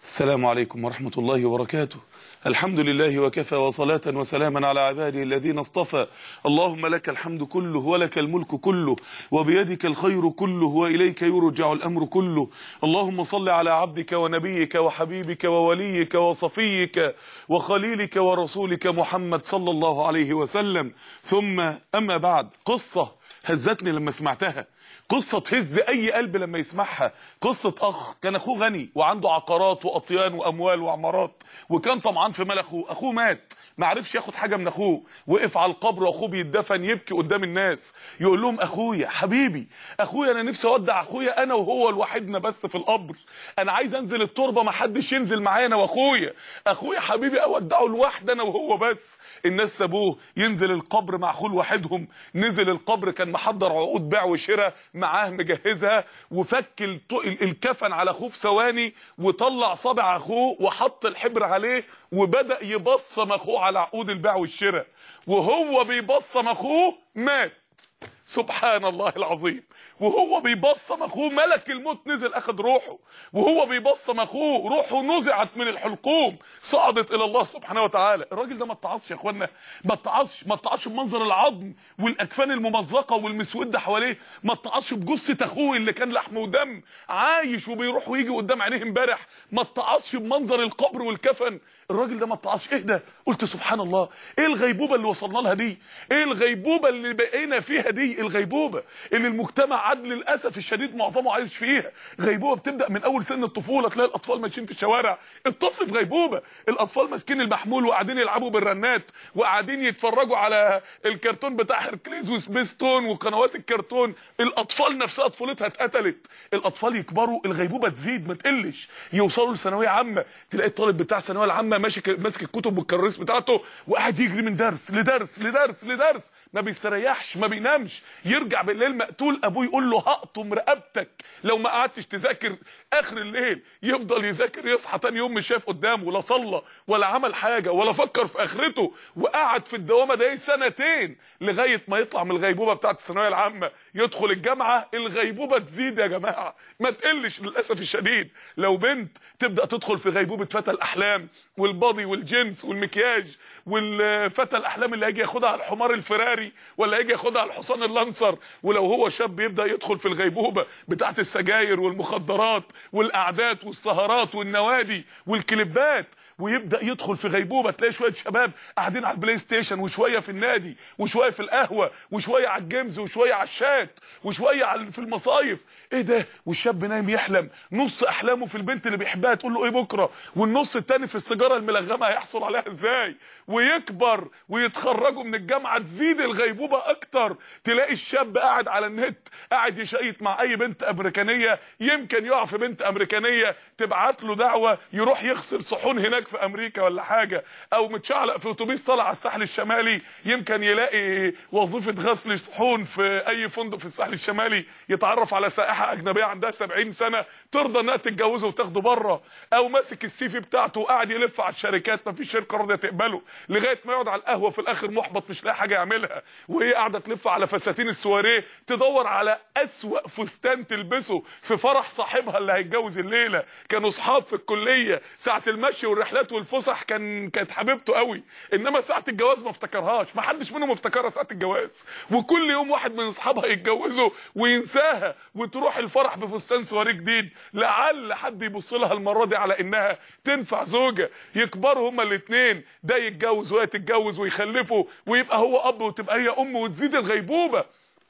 السلام عليكم ورحمة الله وبركاته. الحمد لله وكفى وصلاة وسلاما على عباده الذين اصطفى. اللهم لك الحمد كله ولك الملك كله وبيدك الخير كله وإليك يرجع الأمر كله. اللهم صل على عبدك ونبيك وحبيبك ووليك وصفيك وخليلك ورسولك محمد صلى الله عليه وسلم. ثم أما بعد، قصة هزتني لما سمعتها، قصة تهز أي قلب لما يسمعها. قصة أخ كان أخوه غني وعنده عقارات وأطيان وأموال وعمارات، وكان طمعان في مال أخوه. أخوه مات، ما عرفش ياخد حاجة من أخوه، وقف على القبر وأخوه بيتدفن يبكي قدام الناس، يقول لهم أخويا حبيبي، أخويا أنا نفسي أودع أخويا أنا وهو لوحدنا بس في القبر، أنا عايز أنزل التربة ما حدش ينزل معايا أنا وأخويا، أخويا حبيبي أودعه لوحدي أنا وهو بس. الناس سابوه ينزل القبر مع أخوه لوحدهم. نزل القبر كان محضر عقود بيع وشراء معاه مجهزها، وفك الكفن على اخوه في ثواني، وطلع صابع اخوه وحط الحبر عليه، وبدأ يبصم اخوه على عقود البيع والشراء. وهو بيبصم اخوه مات، سبحان الله العظيم. وهو بيبصم اخوه ملك الموت نزل اخذ روحه، وهو بيبصم اخوه روحه نزعت من الحلقوم صعدت الى الله سبحانه وتعالى. الراجل ده ما اتعظش يا اخوانا، ما اتعظش بمنظر العظم والاكفان الممزقه والمسوده حواليه، ما اتعظش بجثه اخوه اللي كان لحم ودم عايش وبيروح ويجي قدام عينيه امبارح، ما اتعظش بمنظر القبر والكفن. الراجل ده ما اتعظش. ايه ده؟ قلت سبحان الله، ايه الغيبوبه اللي وصلنا لها دي؟ ايه الغيبوبه اللي بقينا فيها دي؟ الغيبوبه اللي المجتمع عاد للاسف الشديد معظمه عايش فيها. غيبوبه بتبدا من اول سن الطفوله، تلاقي الاطفال ماشيين في الشوارع، الطفل في غيبوبه، الاطفال ماسكين المحمول وقاعدين يلعبوا بالرنات وقاعدين يتفرجوا على الكرتون بتاع هيركليز وسبيستون وقنوات الكرتون. الاطفال نفسها طفولتها اتقتلت. الاطفال يكبروا الغيبوبه تزيد ما تقلش، يوصلوا لثانويه عامه، تلاقي الطالب بتاع الثانويه العامه ماسك الكتب والكراريس بتاعته وقاعد يجري من درس لدرس لدرس لدرس، ما بيستريحش ما بينامش، يرجع بالليل مقتول، ابوه يقول له هقطم رقبتك لو ما قعدتش تذاكر اخر الليل. يفضل يذاكر، يصحى تاني يوم مش شايف قدامه، لا صلى ولا عمل حاجه ولا فكر في اخرته، وقعد في الدوامه دي سنتين لغايه ما يطلع من الغيبوبه بتاعت الثانويه العامه، يدخل الجامعه. الغيبوبه تزيد يا جماعه ما تقلش للاسف الشديد. لو بنت تبدا تدخل في غيبوبه فتى الاحلام والبادي والجنس والمكياج، والفتى الاحلام اللي هيجي ياخدها على الحمار الفراري ولا هيجي ياخدها على الحصان اللانسر. ولو هو شاب يبدا يدخل في الغيبوبه بتاعت السجاير والمخدرات والقعدات والسهرات والنوادي والكليبات، ويبدا يدخل في غيبوبه. تلاقي شويه شباب قاعدين على البلاي ستيشن، وشويه في النادي، وشويه في القهوه، وشويه على الجيمز، وشويه على الشات، وشويه في المصايف. ايه ده؟ والشاب نايم يحلم نص احلامه في البنت اللي بيحبها تقول له ايه بكره، والنص التاني في السيجاره الملغمه هيحصل عليها ازاي. ويكبر ويتخرجوا من الجامعه تزيد الغيبوبه اكتر. تلاقي الشاب قاعد على النت قاعد يشيط مع اي بنت امريكانيه، يمكن يقع في بنت امريكانيه تبعت له دعوه يروح يغسل صحون هناك في امريكا ولا حاجه، او متشعلق في اتوبيس طالع على الساحل الشمالي، يمكن يلاقي وظيفه غسل صحون في اي فندق في الساحل الشمالي، يتعرف على سائحه اجنبيه عندها 70 سنه ترضى انها تتجوزه وتاخده بره. او ماسك السي في بتاعته وقاعد يلف على الشركات، ما فيش شركه راضيه تقبله، لغايه ما يقعد على القهوه في الاخر محبط مش لاقي حاجه يعملها، وهي قاعده تلف على فساتين السواريه تدور على اسوأ فستان تلبسه في فرح صاحبها اللي هيتجوز الليله. كانوا اصحاب في الكليه، ساعه المشي والرحلات والفسح كانت حبيبته قوي، انما ساعه الجواز ما افتكرهاش، ما حدش منهم افتكرها ساعه الجواز. وكل يوم واحد من اصحابها يتجوزوا وينساها، وتروح الفرح بفستان سواريه جديد، لعل حد يبص لها المره دي على انها تنفع زوجه. يكبروا هما الاثنين، ده يتجوز وهي تتجوز ويخلفوا، ويبقى هو اب وتبقى هي ام، وتزيد الغيبوبه.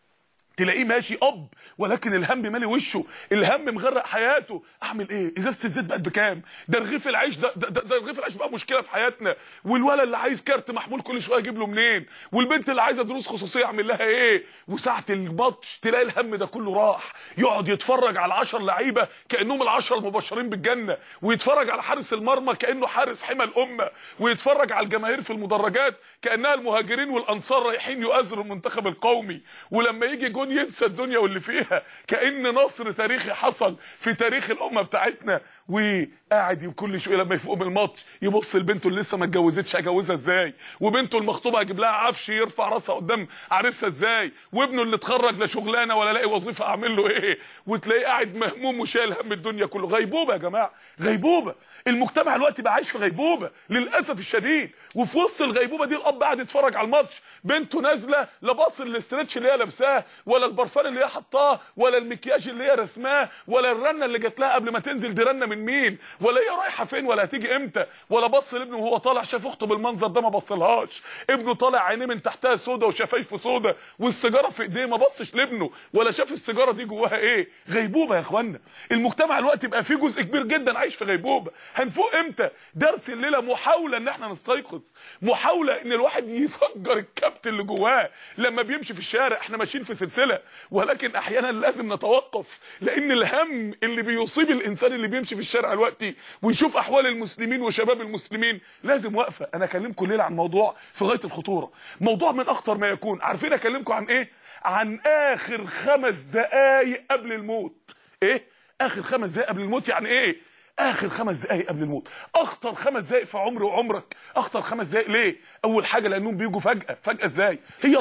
تلاقيه ماشي اب ولكن الهم مالي وشه، الهم مغرق حياته. اعمل ايه؟ ازازه الزيت بقت بكام؟ ده رغيف العيش ده رغيف العيش بقى مشكله في حياتنا. والولد اللي عايز كارت محمول كل شويه اجيب له منين؟ والبنت اللي عايزه دروس خصوصيه اعمل لها ايه؟ وساعه الماتش تلاقي الهم ده كله راح، يقعد يتفرج على 10 لعيبه كانهم ال10 المبشرين بالجنه، ويتفرج على حارس المرمى كانه حارس حمى الامه، ويتفرج على الجماهير في المدرجات كانها المهاجرين والانصار رايحين يؤازروا المنتخب القومي. ولما يجي جون ينسى الدنيا واللي فيها، كأن نصر تاريخي حصل في تاريخ الأمة بتاعتنا. وقاعد كل شويه لما يفوق من الماتش يبص لبنته اللي لسه ما اتجوزتش هجوزها ازاي، وبنته المخطوبه هجيب لها عفش يرفع راسها قدام عريسها ازاي، وابنه اللي اتخرج لا شغلانه ولا لاقي وظيفه اعمل له ايه، وتلاقيه قاعد مهموم وشايل هم الدنيا كله. غيبوبه يا جماعه، غيبوبه. المجتمع دلوقتي بقى عايش في غيبوبه للاسف الشديد. وفي وسط الغيبوبه دي الاب قاعد يتفرج على الماتش، بنته نازله لا باص الاسترتش اللي هي لابساه، ولا البرفان اللي هي حطاه، ولا المكياج اللي هي رسماه، ولا الرنه اللي جات لها قبل ما تنزل دي رنه من مين، ولا هي رايحه فين، ولا هتيجي امتى، ولا بص لابنه وهو طالع شاف اخته بالمنظر ده ما بصلهاش. ابنه طالع عينيه من تحتها سودا وشفايفه سودا والسيجاره في ايديه ما بصش لابنه ولا شاف السيجاره دي جواها ايه. غيبوبه يا اخوانا. المجتمع دلوقتي بقى فيه جزء كبير جدا عايش في غيبوبه. هنفوق امتى؟ درس الليله محاوله ان احنا نستيقظ، محاوله ان الواحد يفجر الكبت اللي جواه لما بيمشي في الشارع. احنا ماشيين في سلسله، ولكن احيانا لازم نتوقف، لان الهم اللي بيصيب الانسان اللي بيمشي في الشارع دلوقتي ويشوف احوال المسلمين وشباب المسلمين لازم وقفه. انا اكلمكم الليله عن موضوع في غايه الخطوره، موضوع من اخطر ما يكون. عارفين اكلمكم عن ايه؟ عن اخر 5 دقائق قبل الموت. ايه اخر 5 دقائق قبل الموت؟ يعني ايه اخر 5 دقائق قبل الموت؟ اخطر 5 دقائق في عمري وعمرك. اخطر 5 دقائق ليه؟ اول حاجه لانهم بيجوا فجاه. فجاه ازاي؟ هي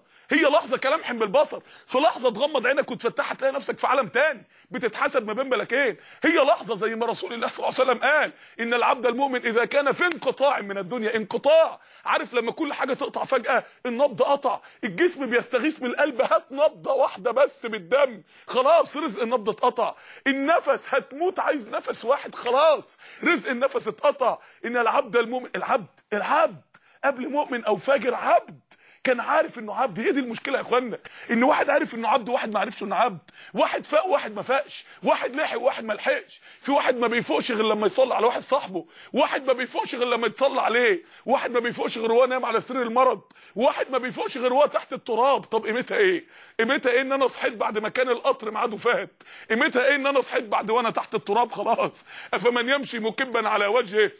لحظه كلمح بالبصر، في لحظه تغمض عينك وتفتحها تلاقي نفسك في عالم تاني بتتحسب ما بين ملكين. هي لحظه زي ما رسول الله صلى الله عليه وسلم قال ان العبد المؤمن اذا كان في انقطاع من الدنيا. انقطاع، عارف لما كل حاجه تقطع فجاه؟ النبض قطع، الجسم بيستغيث من القلب، هات نبضه واحده بس بالدم، خلاص رزق النبض اتقطع. النفس هتموت عايز نفس واحد، خلاص رزق النفس اتقطع. ان العبد المؤمن، العبد قبل مؤمن او فاجر عبد، كان عارف انه عبد. هي دي المشكله يا اخوانا، ان واحد عارف انه عبد وواحد ما عرفش انه عبد، واحد فاق وواحد ما فاقش، واحد لحق وواحد ما لحقش. في واحد ما بيفوقش غير لما يصلي على واحد صاحبه، واحد ما بيفوقش غير لما يتصلى عليه، واحد ما بيفوقش غير وهو نايم على سرير المرض، واحد ما بيفوقش غير وهو تحت التراب. طب قيمتها ايه؟ قيمتها ايه ان انا صحيت بعد ما كان القطر ميعاده فات؟ قيمتها ايه ان انا صحيت بعد وانا تحت التراب خلاص؟ افمن يمشي مكبا على وجهه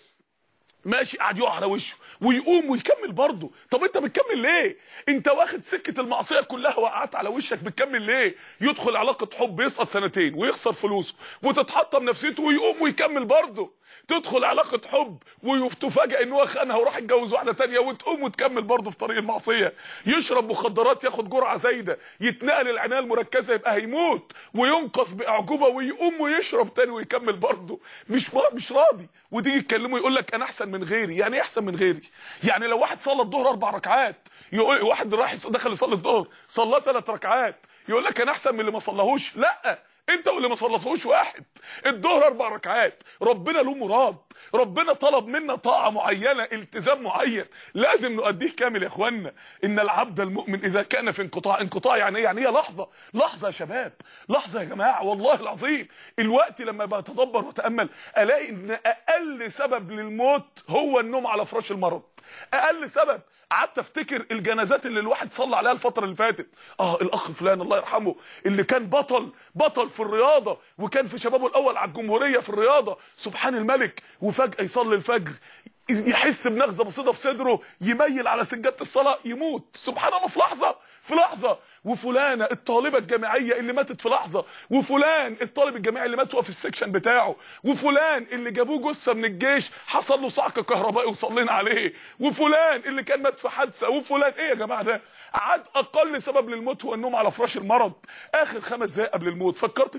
ماشي قاعد يقع على وشه ويقوم ويكمل برضه. طب انت بتكمل ليه؟ انت واخد سكه المعصيه كلها وقعت على وشك، بتكمل ليه؟ يدخل علاقه حب يسقط 2 ويخسر فلوسه وتتحطم نفسيته ويقوم ويكمل برضه. تدخل علاقه حب وتفاجئ ان هو خانها وراح يتجوز واحده ثانيه وتقوم وتكمل برضه في طريق المعصيه. يشرب مخدرات ياخد جرعه زايده، يتنقل العنايه المركزه يبقى هيموت وينقص باعجوبه ويقوم ويشرب تاني ويكمل برضه. مش راضي. وتيجي تكلمه يقول لك انا احسن من غيري. يعني ايه احسن من غيري؟ يعني لو واحد صلى الظهر 4 ركعات، يقول واحد راح دخل يصلي الظهر صلى 3 ركعات يقول لك انا احسن من اللي ما صلاهوش. لا، انت واللي ما صليتهوش واحد. الظهر 4 ركعات، ربنا له مراد، ربنا طلب منا طاعه معينه، التزام معين لازم نؤديه كامل يا اخوانا. ان العبد المؤمن اذا كان في انقطاع. انقطاع يعني ايه؟ يعني هي لحظه يا شباب، لحظه يا جماعه. والله العظيم الوقت لما بتدبر وتامل الاقي ان اقل سبب للموت هو النوم على فراش المرض. اقل سبب. قعدت افتكر الجنازات اللي الواحد صلى عليها الفتره اللي فاتت. الاخ فلان الله يرحمه اللي كان بطل في الرياضه، وكان في شبابه الاول على الجمهوريه في الرياضه، سبحان الملك، وفجاه يصلي الفجر يحس بنغزه بسيطه في صدره، يميل على سجاده الصلاه يموت. سبحان الله، في لحظه. وفلانه الطالبه الجامعيه اللي ماتت في لحظه، وفلان الطالب الجامعي اللي مات وهو في السكشن بتاعه، وفلان اللي جابوه جثه من الجيش حصل له صعق كهربائي وصلينا عليه، وفلان اللي كان مات في حادثه، وفلان. ايه يا جماعه ده؟ عاد اقل سبب للموت هو النوم على فراش المرض. اخر 5 دقائق قبل الموت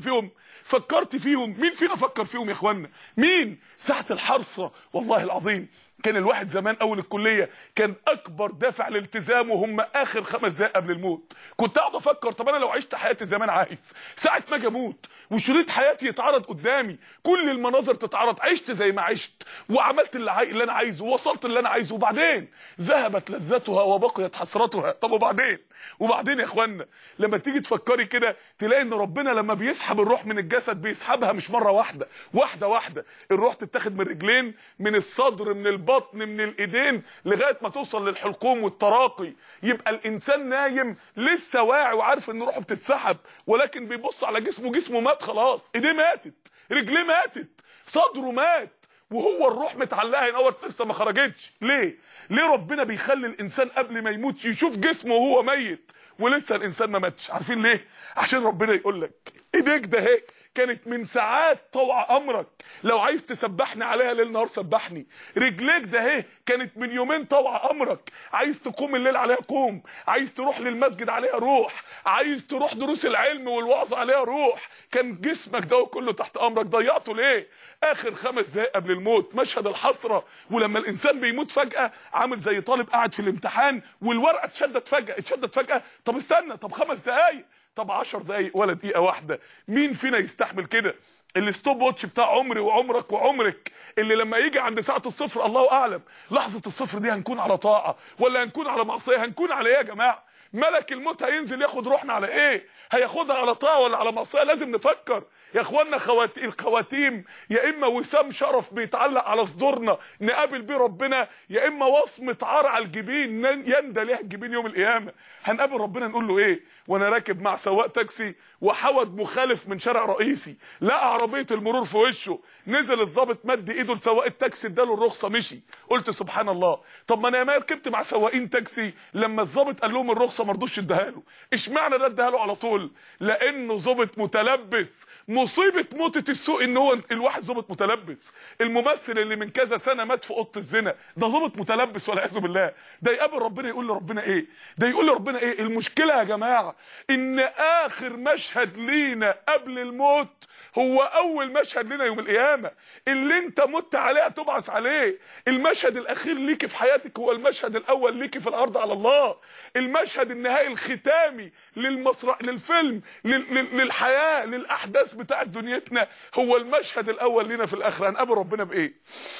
فكرت فيهم. مين فينا فكر فيهم يا اخوانا؟ مين؟ ساعه الحرصه والله العظيم. كان الواحد زمان اول الكليه كان اكبر دافع لالتزامه هم اخر 5 دقائق قبل الموت. كنت اقعد افكر طب انا لو عشت حياتي زمان عايز ساعه ما اجي اموت وشريط حياتي يتعرض قدامي، كل المناظر تتعرض، عشت زي ما عشت وعملت اللي انا عايزه ووصلت اللي انا عايزه، وبعدين ذهبت لذتها وبقيت حسرتها. طب وبعدين يا اخوانا لما تيجي تفكري كده تلاقي ان ربنا لما بيسحب الروح من الجسد بيسحبها مش مره واحده. الروح تتاخد من الرجلين، من الصدر، من البطن، من الايدين، لغايه ما توصل للحلقوم والتراقي. يبقى الانسان نايم لسه واعي وعارف ان روحه بتتسحب، ولكن بيبص على جسمه مات خلاص. ايديه ماتت، رجليه ماتت، صدره مات، وهو الروح متعلقه هنا لسه ما خرجتش. ليه ربنا بيخلي الانسان قبل ما يموت يشوف جسمه وهو ميت ولسه الانسان ما ماتش؟ عارفين ليه؟ عشان ربنا يقول لك ايديك ده اهي كانت من ساعات طوع امرك، لو عايز تسبحني عليها ليل نهار سبحني. رجليك ده اهي كانت من يومين طوع امرك، عايز تقوم الليل عليها قوم، عايز تروح للمسجد عليها روح، عايز تروح دروس العلم والوعظ عليها روح. كان جسمك ده كله تحت امرك، ضيعته ليه؟ اخر 5 دقايق قبل الموت مشهد الحسره، ولما الانسان بيموت فجاه عامل زي طالب قاعد في الامتحان والورقه اتشدت فجاه، طب استنى، طب 5 دقايق، طب 10 دقايق ولا دقيقه واحده؟ مين فينا يستحمل كده؟ الستوب واتش بتاع عمري وعمرك وعمرك اللي لما يجي عند ساعه الصفر الله اعلم لحظه الصفر دي هنكون على طاعه ولا هنكون على معصيه؟ هنكون على ايه يا جماعه؟ ملك الموت هينزل ياخد روحنا على ايه؟ هياخدها على طاعه ولا على معصيه؟ لازم نفكر يا اخوانا. الخواتيم يا اما وسام شرف بيتعلق على صدورنا نقابل بيه ربنا، يا اما وصمه عار على الجبين يندى ليها الجبين يوم القيامه. هنقابل ربنا نقول له ايه؟ وانا راكب مع سواق تاكسي وحود مخالف من شارع رئيسي، لقى عربيه المرور في وشه، نزل الظابط مد ايده لسواق التاكسي اداله الرخصه مشي. قلت سبحان الله، طب ما انا ما ركبت مع سواقين تاكسي لما الظابط قال لهم الرخصه ما رضوش اداها له، اشمعنى ده اداها له على طول؟ لانه ظابط متلبس. مصيبه موتة السوق ان هو الواحد ظابط متلبس. الممثل اللي من كذا سنه مات في اوضه الزنا ده ظابط متلبس والعياذ بالله. ده يقابل ربنا يقول لربنا ايه؟ ده يقول لربنا ايه؟ المشكله يا جماعه ان اخر مشهد لينا قبل الموت هو اول مشهد لنا يوم القيامه. اللي انت مت عليه هتبعث عليه. المشهد الاخير ليكي في حياتك هو المشهد الاول ليكي في الارض على الله. المشهد النهائي الختامي للفيلم للحياه للاحداث بتاعت دنيتنا هو المشهد الاول لنا في الاخره. هنقابل ربنا بايه؟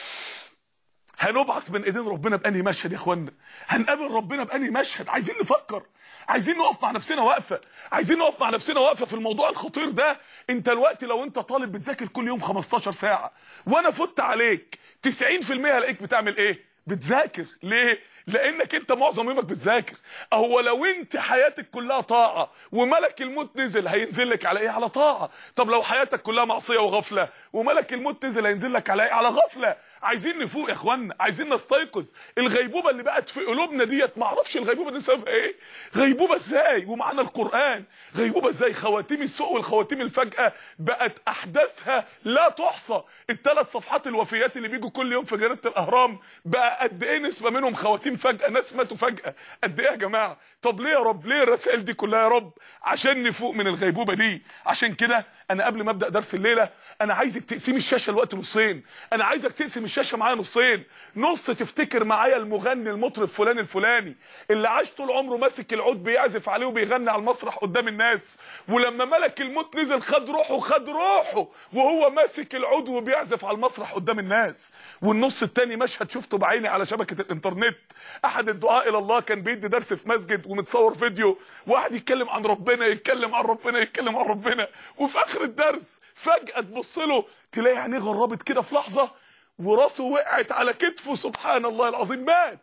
هنبعث من ايدين ربنا بانهي مشهد يا اخوانا؟ هنقابل ربنا بانهي مشهد؟ عايزين نفكر، عايزين نقف مع نفسنا وقفه، عايزين نقف مع نفسنا وقفه في الموضوع الخطير ده. انت الوقت لو انت طالب بتذاكر كل يوم 15 ساعه وانا فت عليك 90% هلاقيك بتعمل ايه؟ بتذاكر. ليه؟ لانك انت معظم يومك بتذاكر. اهو لو انت حياتك كلها طاعه وملك الموت نزل هينزل لك على ايه؟ على طاعه. طب لو حياتك كلها معصيه وغفله وملك الموت نزل هينزل لك على ايه؟ على غفله. عايزين نفوق يا اخوانا، عايزين نستيقظ. الغيبوبه اللي بقت في قلوبنا ديت ما اعرفش الغيبوبه دي سببها ايه؟ غيبوبه ازاي ومعانا القران؟ غيبوبه ازاي؟ خواتيم السوء والخواتيم الفجاه بقت احداثها لا تحصى. ال3 صفحات الوفيات اللي بيجوا كل يوم في جريده الاهرام بقى قد ايه نسبه منهم خواتيم فجاه؟ ناس ماتوا فجاه. قد ايه يا جماعه؟ طب ليه يا رب؟ ليه الرسائل دي كلها يا رب؟ عشان نفوق من الغيبوبه دي. عشان كده انا قبل ما ابدا درس الليله انا عايزك تقسمي الشاشه الوقت نصين. انا عايزك تقسم الشاشه معايا نصين. نص تفتكر معايا المغني المطرب فلان الفلاني اللي عاش طول عمره ماسك العود بيعزف عليه وبيغني على المسرح قدام الناس، ولما ملك الموت نزل خد روحه وهو ماسك العود وبيعزف على المسرح قدام الناس. والنص التاني مشهد شفته بعيني على شبكه الانترنت. احد الدعاء الى الله كان بيدي درس في مسجد ومتصور فيديو، واحد يتكلم عن ربنا يتكلم عن ربنا، وفي اخر الدرس فجاه تبص له تلاقي عينيه غربت كده في لحظه وراسه وقعت على كتفه. سبحان الله العظيم، مات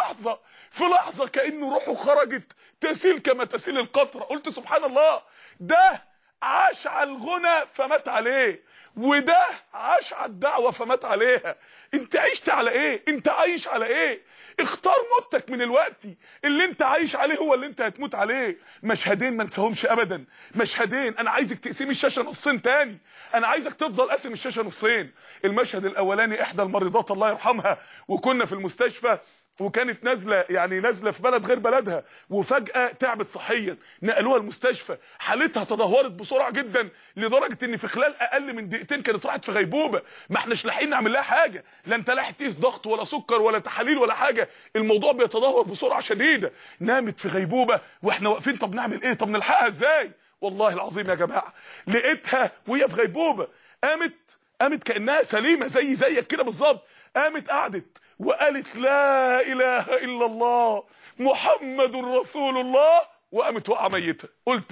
في لحظه كانه روحه خرجت تسيل كما تسيل القطره. قلت سبحان الله، ده عاش على الغنى فمات عليه، وده عاش على الدعوه فمات عليها. انت عشت على ايه؟ انت عايش على ايه؟ اختار موتك من الوقت. اللي انت عايش عليه هو اللي انت هتموت عليه. مشهدين ما نساهمش ابدا، مشهدين. انا عايزك تقسمي الشاشه نصين تاني، انا عايزك تفضل قاسم الشاشه نصين. المشهد الاولاني احدى المريضات الله يرحمها وكنا في المستشفى وكانت نازله في بلد غير بلدها وفجاه تعبت صحيا، نقلوها المستشفى. حالتها تدهورت بسرعه جدا لدرجه ان في خلال اقل من دقيقتين كانت راحت في غيبوبه. ما احناش لاحقين نعمل لها حاجه، لا انت لاحق تقيس ضغط ولا سكر ولا تحاليل ولا حاجه. الموضوع بيتدهور بسرعه شديده. نامت في غيبوبه واحنا واقفين. طب نعمل ايه؟ طب نلحقها ازاي؟ والله العظيم يا جماعه لقيتها وهي في غيبوبه قامت كانها سليمه زيك كده بالظبط. قامت قعدت وقالت لا اله الا الله محمد رسول الله، وقامت وقع ميته. قلت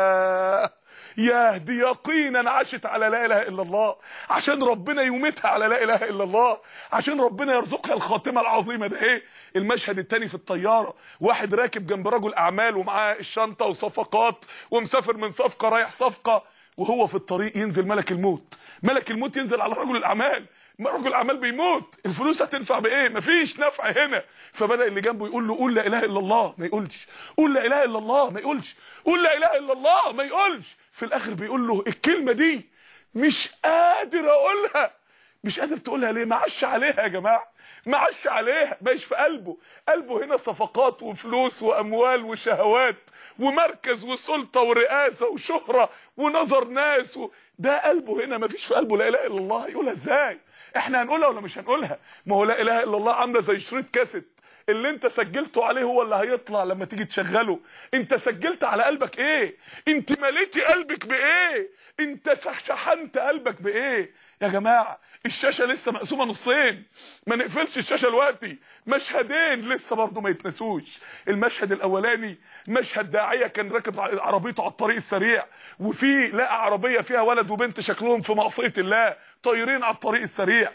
يا دي يقينا عاشت على لا اله الا الله، عشان ربنا يميتها على لا اله الا الله، عشان ربنا يرزقها الخاتمه العظيمه ده. ايه المشهد التاني؟ في الطياره واحد راكب جنب رجل اعمال ومعاه الشنطه وصفقات ومسافر من صفقه رايح صفقه، وهو في الطريق ينزل ملك الموت ينزل على رجل الاعمال. رجل الاعمال بيموت، الفلوس هتنفع بايه؟ مفيش نفع هنا. فبدا اللي جنبه يقول له قول لا اله الا الله، ما يقولش. قول لا اله الا الله، ما يقولش. قول لا اله الا الله، ما يقولش. في الاخر بيقول له الكلمه دي مش قادر اقولها. مش قادر تقولها ليه؟ معش عليها يا جماعه، معش عليها، مش في قلبه. قلبه هنا صفقات وفلوس واموال وشهوات ومركز وسلطه ورئاسه وشهره ونظر ناس ده قلبه هنا، مفيش في قلبه لا اله الا الله. يقولها ازاي؟ احنا هنقولها ولا مش هنقولها؟ ما هو لا اله الا الله عامله زي شريط كاسيت، اللي انت سجلته عليه هو اللي هيطلع لما تيجي تشغله. انت سجلت على قلبك ايه؟ انت مليتي قلبك بايه؟ انت شحنت قلبك بايه يا جماعه؟ الشاشه لسه مقسومه نصين، ما نقفلش الشاشه دلوقتي. مشهدين لسه برضه ما يتنسوش. المشهد الاولاني مشهد داعيه كان راكب عربيته على الطريق السريع، وفي لقى عربيه فيها ولد وبنت شكلهم في معصيه الله طايرين على الطريق السريع،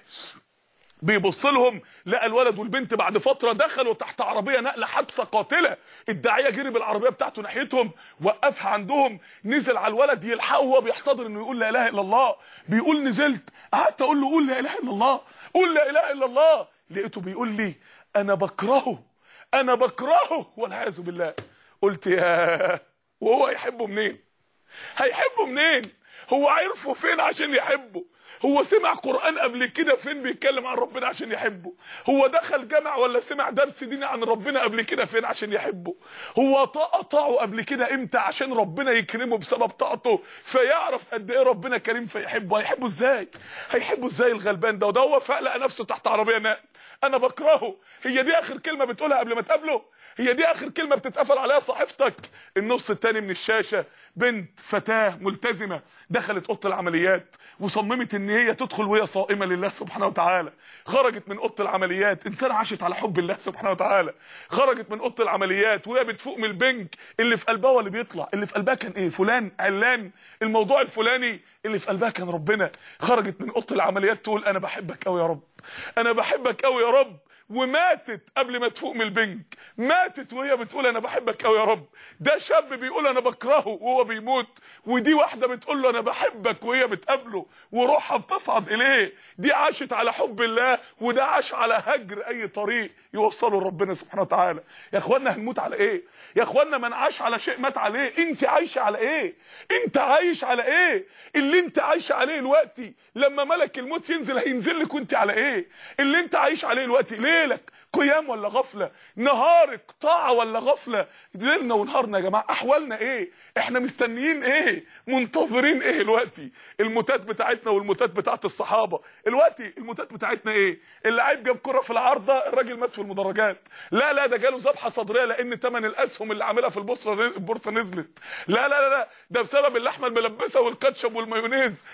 بيبص لهم لقى الولد والبنت بعد فتره دخلوا تحت عربيه نقله حادثه قاتله. الداعيه جري بالعربيه بتاعته ناحيتهم، وقفها عندهم، نزل على الولد يلحقه وهو بيحتضر انه يقول لا اله الا الله. بيقول نزلت قعدت اقول له قول لا اله الا الله، قول لا اله الا الله. لقيته بيقول لي انا بكرهه، انا بكرهه والعياذ بالله. قلت يا وهو هيحبه منين؟ هيحبه منين؟ هو عرفه فين عشان يحبه؟ هو سمع قرآن قبل كده فين بيتكلم عن ربنا عشان يحبه؟ هو دخل جامع ولا سمع درس ديني عن ربنا قبل كده فين عشان يحبه؟ هو طاعه قبل كده امتى عشان ربنا يكرمه بسبب طاعته فيعرف قد ايه ربنا كريم فيحبه؟ هيحبه ازاي؟ هيحبه ازاي الغلبان ده؟ وده هو فقلق نفسه تحت عربيه نقل. انا بكرهه، هي دي اخر كلمه بتقولها قبل ما تقابله؟ هي دي اخر كلمه بتتقفل عليها صحيفتك؟ النص التاني من الشاشه بنت فتاه ملتزمه دخلت اوضه العمليات وصممت ان هي تدخل وهي صائمه لله سبحانه وتعالى. خرجت من اوضه العمليات انسان عاشت على حب الله سبحانه وتعالى. خرجت من اوضه العمليات وهي بتفوق من البنك، اللي في قلبها واللي بيطلع، اللي في قلبها كان ايه؟ فلان علان الموضوع الفلاني، اللي في قلبها كان ربنا. خرجت من اوضه العمليات تقول انا بحبك قوي يا رب، انا بحبك قوي يا رب. وماتت قبل ما تفوق من البنك، ماتت وهي بتقول انا بحبك قوي يا رب. ده شاب بيقول انا بكرهه وهو بيموت، ودي واحده بتقول له انا بحبك وهي بتقابله وروحها بتصعد اليه. دي عاشت على حب الله، وده عاش على هجر اي طريق يوصله لربنا سبحانه وتعالى. يا اخوانا هنموت على ايه؟ يا اخوانا من عاش على شيء مات عليه. انت عايشه على ايه؟ انت عايش على ايه؟ اللي انت عايش عليه دلوقتي لما ملك الموت ينزل هينزل لك وانت على ايه؟ اللي انت عايش عليه دلوقتي ليلك قيام ولا غفله؟ نهارك طاعه ولا غفله؟ ليلنا ونهارنا يا جماعه احوالنا ايه؟ احنا مستنيين ايه؟ منتظرين ايه دلوقتي؟ الموتات بتاعتنا والموتات بتاعت الصحابه دلوقتي. الموتات بتاعتنا ايه؟ اللعيب جاب كره في العارضه، الراجل مات في المدرجات. لا ده جاله ذبحه صدريه لان ثمن الاسهم اللي عاملها في البورصه نزلت. لا ده بسبب اللحمه الملبسه والكاتشب والمايونيز،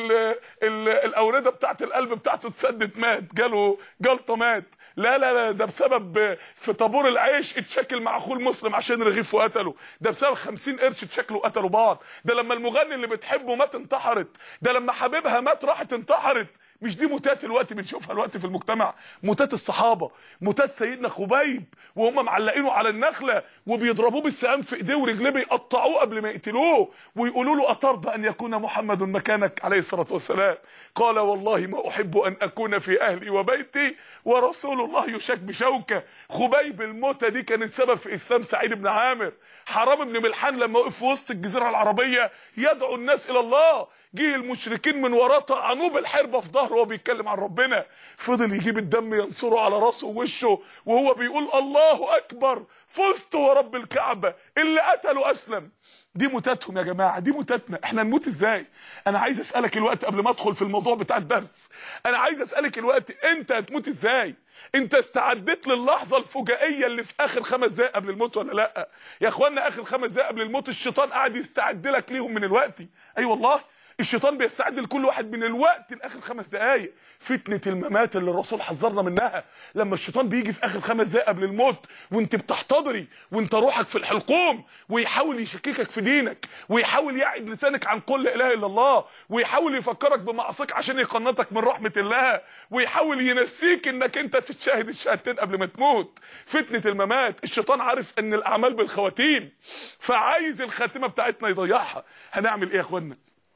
الاورده بتاعت القلب بتاعته اتسدت مات، جاله جلطه مات. لا ده بسبب في طابور العيش اتشكل مع اخوه المسلم عشان رغيف وقتله. ده بسبب 50 قرش اتشكلوا وقتلوا بعض. ده لما المغني اللي بتحبه مات انتحرت. ده لما حبيبها مات راحت انتحرت. مش دي موتات الوقت بنشوفها الوقت في المجتمع؟ موتات الصحابه، موتات سيدنا خبيب وهم معلقينه على النخله وبيضربوه بالسهام في ايديه ورجليه بيقطعوه قبل ما يقتلوه ويقولوا له اترضى ان يكون محمد مكانك عليه الصلاه والسلام؟ قال والله ما احب ان اكون في اهلي وبيتي ورسول الله يشك بشوكه. خبيب الموتة دي كانت سبب في اسلام سعيد بن عامر. حرام بن ملحان لما وقف في وسط الجزيره العربيه يدعو الناس الى الله، جه المشركين من وراه طعنوه بالحربه في ظهره وهو بيتكلم عن ربنا، فضل يجيب الدم ينصره على راسه ووشه وهو بيقول الله اكبر، فزت ورب الكعبه، اللي قتله اسلم. دي موتاتهم يا جماعه، دي موتاتنا. احنا نموت ازاي؟ انا عايز اسالك الوقت قبل ما ادخل في الموضوع بتاع الدرس، انا عايز اسالك الوقت انت هتموت ازاي؟ انت استعدت للحظه الفجائيه اللي في اخر 5 دقايق قبل الموت ولا لا؟ يا اخوانا اخر 5 دقايق قبل الموت الشيطان قاعد يستعد لك ليهم من الوقت. اي والله الشيطان بيستعد لكل واحد من الوقت لاخر 5 دقايق. فتنه الممات اللي الرسول حذرنا منها، لما الشيطان بيجي في اخر 5 دقايق قبل الموت وانت بتحتضري وانت روحك في الحلقوم ويحاول يشككك في دينك ويحاول يعد لسانك عن قول لا اله الا الله ويحاول يفكرك بمعاصيك عشان يقنطك من رحمه الله ويحاول ينسيك انك انت تتشاهد الشهادتين قبل ما تموت. فتنه الممات، الشيطان عارف ان الاعمال بالخواتيم فعايز الخاتمه بتاعتنا يضيعها. هنعمل ايه يا اخوانا؟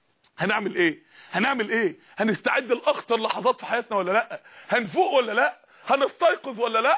هنعمل ايه؟ هنستعد لاخطر لحظات في حياتنا ولا لا؟ هنفوق ولا لا؟ هنستيقظ ولا لا؟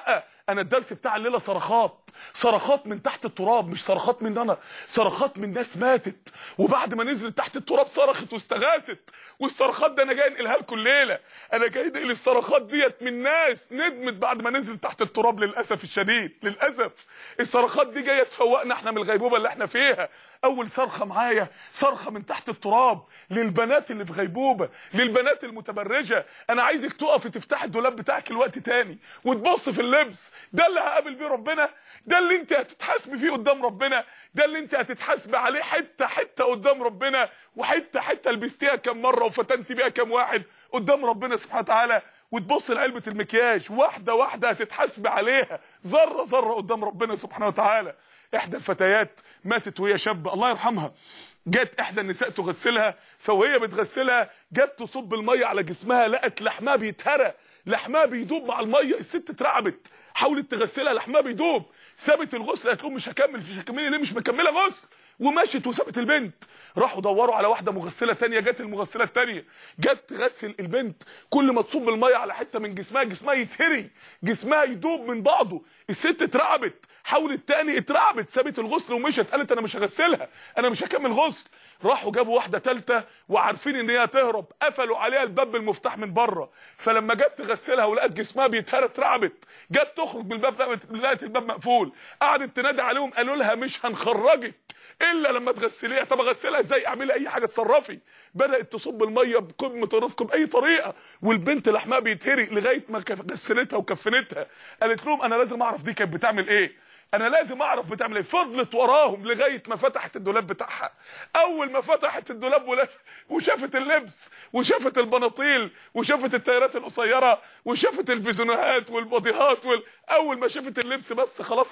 انا الدرس بتاع الليله صرخات، صرخات من تحت التراب، مش صرخات من انا، صرخات من ناس ماتت وبعد ما نزلت تحت التراب صرخت واستغاثت. والصرخات ده انا جاي انقلها لكم الليله، انا جاي انقل الصرخات ديت من ناس ندمت بعد ما نزلت تحت التراب للاسف الشديد، للاسف. الصرخات دي جايه تفوقنا احنا من الغيبوبه اللي احنا فيها. اول صرخه معايا صرخه من تحت التراب للبنات اللي في غيبوبه، للبنات المتبرجه. انا عايزك تقفي تفتحي الدولاب بتاعك الوقت تاني وتبص في اللبس، ده اللي هقابل بيه ربنا، ده اللي انت هتتحاسبي فيه قدام ربنا، ده اللي انت هتتحاسبي عليه حته حته قدام ربنا، وحته حته لبستيها كام مره وفتنتي بيها كام واحد قدام ربنا سبحانه وتعالى. وتبص لعلبه المكياج واحده واحده هتتحاسبي عليها ذره ذره قدام ربنا سبحانه وتعالى. احدى الفتيات ماتت وهي شابه الله يرحمها، جت احدى النساء تغسلها، فوهي بتغسلها جت تصب الميه على جسمها، لقت لحمها بيتهرى، لحمها بيدوب مع الميه. الست اترعبت، حاولت تغسلها لحمها بيدوب، سابت الغسل، قالت لهم مش هكمل. مش هكملي ليه؟ مش مكمله غسل، ومشت وسابت البنت. راحوا دوروا على واحده مغسله تانية، جت المغسله التانية جت تغسل البنت، كل ما تصب الميه على حته من جسمها جسمها يتهري، جسمها يدوب من بعضه. الست اترعبت، حاولت تاني، اترعبت، سابت الغسل ومشت، قالت انا مش هغسلها، انا مش هكمل غسل. راحوا جابوا واحده ثالثه وعارفين ان هي هتهرب، قفلوا عليها الباب بالمفتاح من بره. فلما جت تغسلها ولقت جسمها بيتهرى اترعبت، جت تخرج من الباب لقت الباب مقفول، قعدت تنادي عليهم، قالوا لها مش هنخرجك الا لما تغسليها. طب اغسلها ازاي؟ اعملي اي حاجه اتصرفي. بدات تصب الميه بقمه الرفق باي طريقه، والبنت لحمها بيتهري لغايه ما غسلتها وكفنتها. قالت لهم انا لازم اعرف دي كانت بتعمل ايه، انا لازم اعرف بتعمل ايه. فضلت وراهم لغايه ما فتحت الدولاب بتاعها. اول ما فتحت الدولاب وشافت اللبس وشافت البناطيل وشافت التايرات القصيره وشافت الفيزونات والبوديهات اول ما شافت اللبس بس خلاص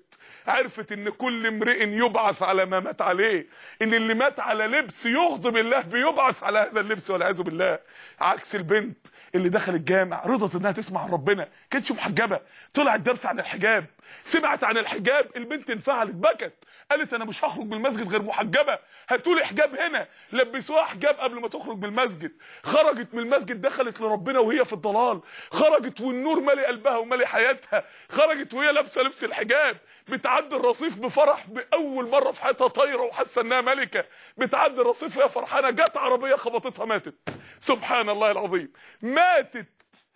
عرفت ان كل امرئ يبعث على ما مات عليه، ان اللي مات على لبس يغضب الله بيبعث على هذا اللبس والعياذ بالله. عكس البنت اللي دخلت الجامع رضت انها تسمع عن ربنا، كانتش محجبه، طلعت درس عن الحجاب، سمعت عن الحجاب، البنت انفعلت بكت، قالت انا مش هخرج من المسجد غير محجبه، هاتولي حجاب هنا. لبسوها حجاب قبل ما تخرج من المسجد، خرجت من المسجد دخلت لربنا وهي في الضلال، خرجت والنور مالي قلبها ومالي حياتها، خرجت وهي لابسه لبس الحجاب، بتعدي الرصيف بفرح، باول مره في حياتها طايره وحاسه انها ملكه، بتعدي الرصيف وهي فرحانه، جت عربيه خبطتها ماتت. سبحان الله العظيم، ماتت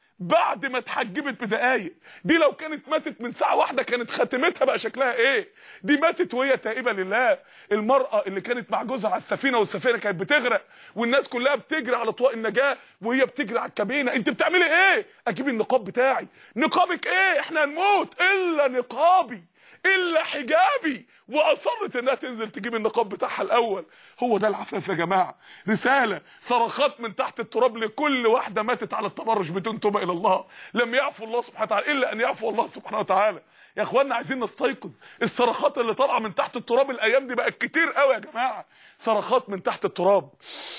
بعد ما اتحجبت بدقايق. دي لو كانت ماتت من ساعه واحده كانت خاتمتها بقى شكلها ايه. دي ماتت وهي تائبه لله. المراه اللي كانت مع جوزها على السفينه والسفينه كانت بتغرق والناس كلها بتجري على طواق النجاه وهي بتجري على الكابينه، انت بتعملي ايه؟ اجيب النقاب بتاعي. نقابك ايه؟ احنا هنموت، الا نقابي الا حجابي. واصرت انها تنزل تجيب النقاب بتاعها الاول. هو ده العفاف يا جماعه. رساله صرخات من تحت التراب لكل واحده ماتت على التبرج بدون توبه الى الله. لم يعفو الله سبحانه وتعالى الا ان يعفو الله سبحانه وتعالى. يا اخوانا عايزين نستيقظ. الصرخات اللي طالعه من تحت التراب الايام دي بقت كتير قوي يا جماعه، صرخات من تحت التراب.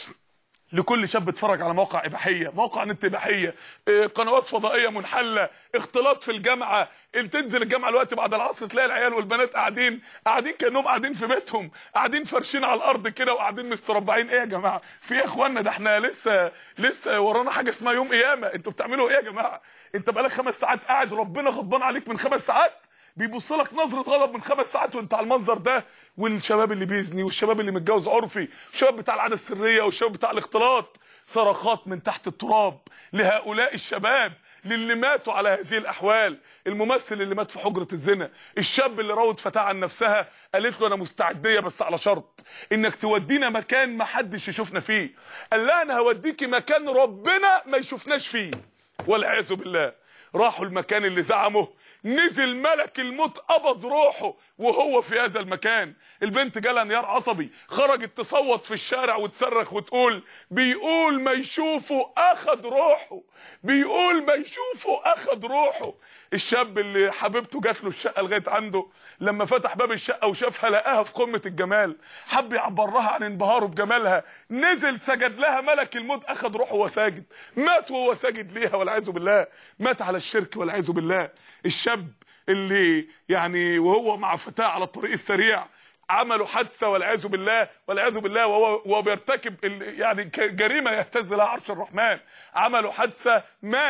لكل شاب اتفرج على مواقع اباحيه، مواقع نت اباحيه، قنوات فضائيه منحله، اختلاط في الجامعه، تنزل الجامعه الوقت بعد العصر تلاقي العيال والبنات قاعدين كانهم قاعدين في بيتهم، قاعدين فرشين على الارض كده وقاعدين مستربعين. ايه يا جماعه في ايه يا اخوانا؟ ده احنا لسه ورانا حاجه اسمها يوم قيامه. انتوا بتعملوا ايه يا جماعه؟ انت بقالك 5 ساعات قاعد، ربنا غضبان عليك من 5 ساعات، بيبص لك نظره غضب من 5 ساعات وانت على المنظر ده. والشباب اللي بيزني والشباب اللي متجوز عرفي والشباب بتاع العاده السريه والشباب بتاع الاختلاط. صرخات من تحت التراب لهؤلاء الشباب، للي ماتوا على هذه الاحوال. الممثل اللي مات في حجره الزنا، الشاب اللي راود فتاه عن نفسها قالت له انا مستعديه بس على شرط انك تودينا مكان ما حدش يشوفنا فيه. قال لها انا هوديكي مكان ربنا ما يشوفناش فيه، والعياذ بالله. راحوا المكان اللي زعمه، نزل ملك الموت قبض روحه وهو في هذا المكان. البنت جالها انهيار عصبي، خرجت تصوت في الشارع وتصرخ وتقول بيقول ما يشوفه اخد روحه، بيقول ما يشوفه اخد روحه. الشاب اللي حبيبته جات له الشقه لغايه عنده، لما فتح باب الشقه وشافها لقاها في قمه الجمال، حب يعبر لها عن انبهاره بجمالها، نزل سجد لها، ملك الموت اخد روحه وهو ساجد، مات وهو ساجد ليها والعياذ بالله، مات على الشرك والعياذ بالله. الشاب اللي يعني وهو مع فتاه على الطريق السريع عملوا حادثه والعياذ بالله والعياذ بالله، وهو بيرتكب يعني جريمه يهتز لها عرش الرحمن، عملوا حادثه مات.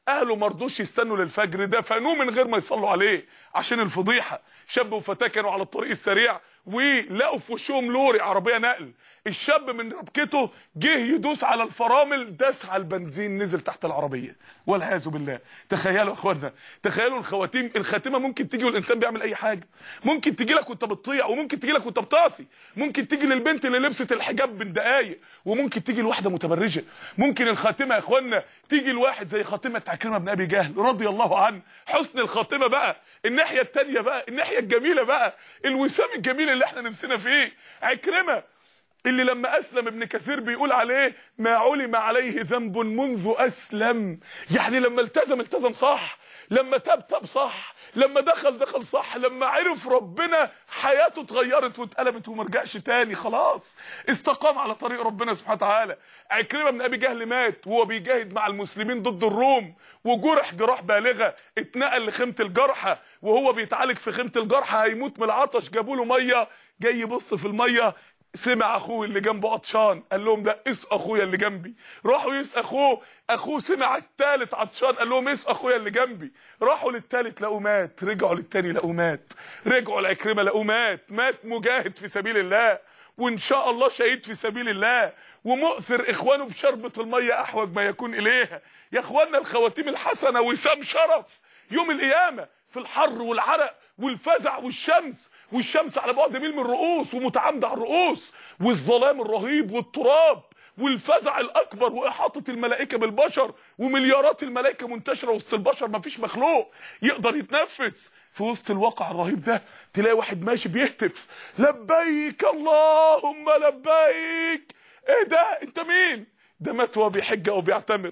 اهله ما رضوش يستنوا للفجر، دفنوه من غير ما يصلوا عليه عشان الفضيحه. شاب وفتاه كانوا على الطريق السريع ولقوا في وشهم لوري عربيه نقل، الشاب من ربكته جه يدوس على الفرامل، داس على البنزين، نزل تحت العربيه والعياذ بالله. تخيلوا يا اخوانا، تخيلوا الخواتيم. الخاتمه ممكن تيجي والانسان بيعمل اي حاجه، ممكن تيجي لك وانت بتطيع، وممكن تيجي لك وانت بتعصي، ممكن تيجي للبنت اللي لبست الحجاب من دقايق، وممكن تيجي لواحده متبرجه. ممكن الخاتمه يا اخوانا تيجي لواحد زي خاتمه عكرمه بن ابي جهل رضي الله عنه. حسن الخاتمه بقى الناحيه الثانيه بقى، الناحيه الجميله بقى، الوسام الجميل اللي احنا نفسنا فيه. عكرمه اللي لما اسلم ابن كثير بيقول عليه ما علم عليه ذنب منذ اسلم، يعني لما التزم صح، لما تاب صح، لما دخل صح، لما عرف ربنا حياته اتغيرت واتقلبت وما رجعش تاني، خلاص استقام على طريق ربنا سبحانه وتعالى. عكرمه بن ابي جهل مات وهو بيجاهد مع المسلمين ضد الروم، وجرح جراح بالغه، اتنقل لخيمه الجرحى، وهو بيتعالج في خيمه الجرحى هيموت من العطش، جابوا له ميه، جاي يبص في الميه سمع اخوه اللي جنبه عطشان، قال لهم لا اسقوا اخويا اللي جنبي. راحوا يسقوا اخوه سمع الثالث عطشان، قال لهم اسقوا اخويا اللي جنبي. راحوا للثالث لقوا مات، رجعوا للثاني لقوا مات، رجعوا لعكرمه لقوا مات مجاهد في سبيل الله، وان شاء الله شهيد في سبيل الله، ومؤثر اخوانه بشربة الميه احوج ما يكون اليها. يا اخوانا الخواتيم الحسنه وسام شرف يوم القيامه، في الحر والعرق والفزع والشمس على بعد ميل من الرؤوس ومتعامده على الرؤوس، والظلام الرهيب والتراب والفزع الاكبر واحاطه الملائكه بالبشر، ومليارات الملائكه منتشره وسط البشر، مفيش مخلوق يقدر يتنفس. في وسط الواقع الرهيب ده تلاقي واحد ماشي بيهتف لبيك اللهم لبيك. ايه ده؟ انت مين؟ ده مات وهو بيحج او بيعتمر.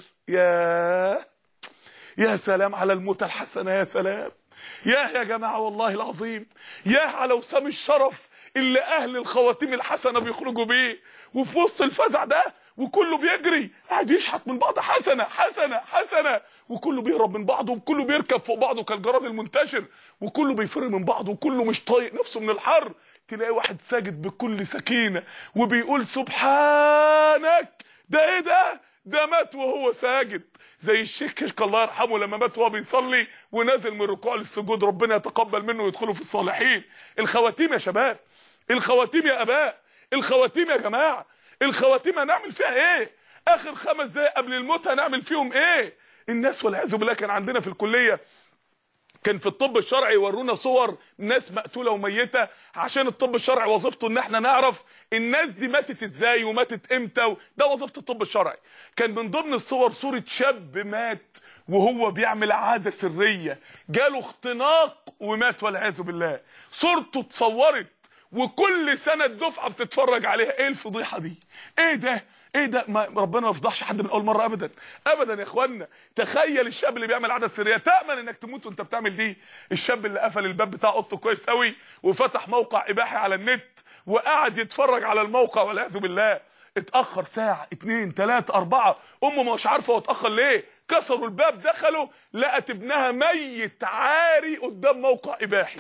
يا سلام على الموتى الحسنه، يا سلام يا جماعه والله العظيم، يا على وسام الشرف اللي اهل الخواتيم الحسنه بيخرجوا بيه. وفي وسط الفزع ده وكله بيجري قاعد يشحت من بعض، حسنه، وكله بيهرب من بعضه، وكله بيركب فوق بعضه كالجراد المنتشر، وكله بيفر من بعضه، وكله مش طايق نفسه من الحر. تلاقي واحد ساجد بكل سكينه وبيقول سبحانك. ده ايه ده مات وهو ساجد، زي الشيخ كشك الله يرحمه لما مات وهو بيصلي ونازل من الركوع للسجود، ربنا يتقبل منه ويدخله في الصالحين. الخواتيم يا شباب، الخواتيم يا اباء، الخواتيم يا جماعه، الخواتيم هنعمل فيها ايه؟ اخر 5 دقايق قبل الموت هنعمل فيهم ايه؟ الناس والعياذ بالله كان عندنا في الكليه، كان في الطب الشرعي يورونا صور ناس مقتوله وميته، عشان الطب الشرعي وظيفته ان احنا نعرف الناس دي ماتت ازاي وماتت امتى، ده وظيفه الطب الشرعي. كان من ضمن الصور صوره شاب مات وهو بيعمل عاده سريه، جاله اختناق ومات والعياذ بالله. صورته اتصورت وكل سنه الدفعه بتتفرج عليها. ايه الفضيحه دي؟ ايه ده؟ ما ربنا ما يفضحش حد من اول مره ابدا يا اخوانا. تخيل الشاب اللي بيعمل عاده سريه، تامن انك تموت وانت بتعمل دي. الشاب اللي قفل الباب بتاع اوضته كويس قوي وفتح موقع اباحي على النت وقعد يتفرج على الموقع والعياذ بالله. اتاخر ساعه 2 3 4، امه مش عارفه هو اتاخر ليه، كسروا الباب دخلوا لقت ابنها ميت عاري قدام موقع اباحي.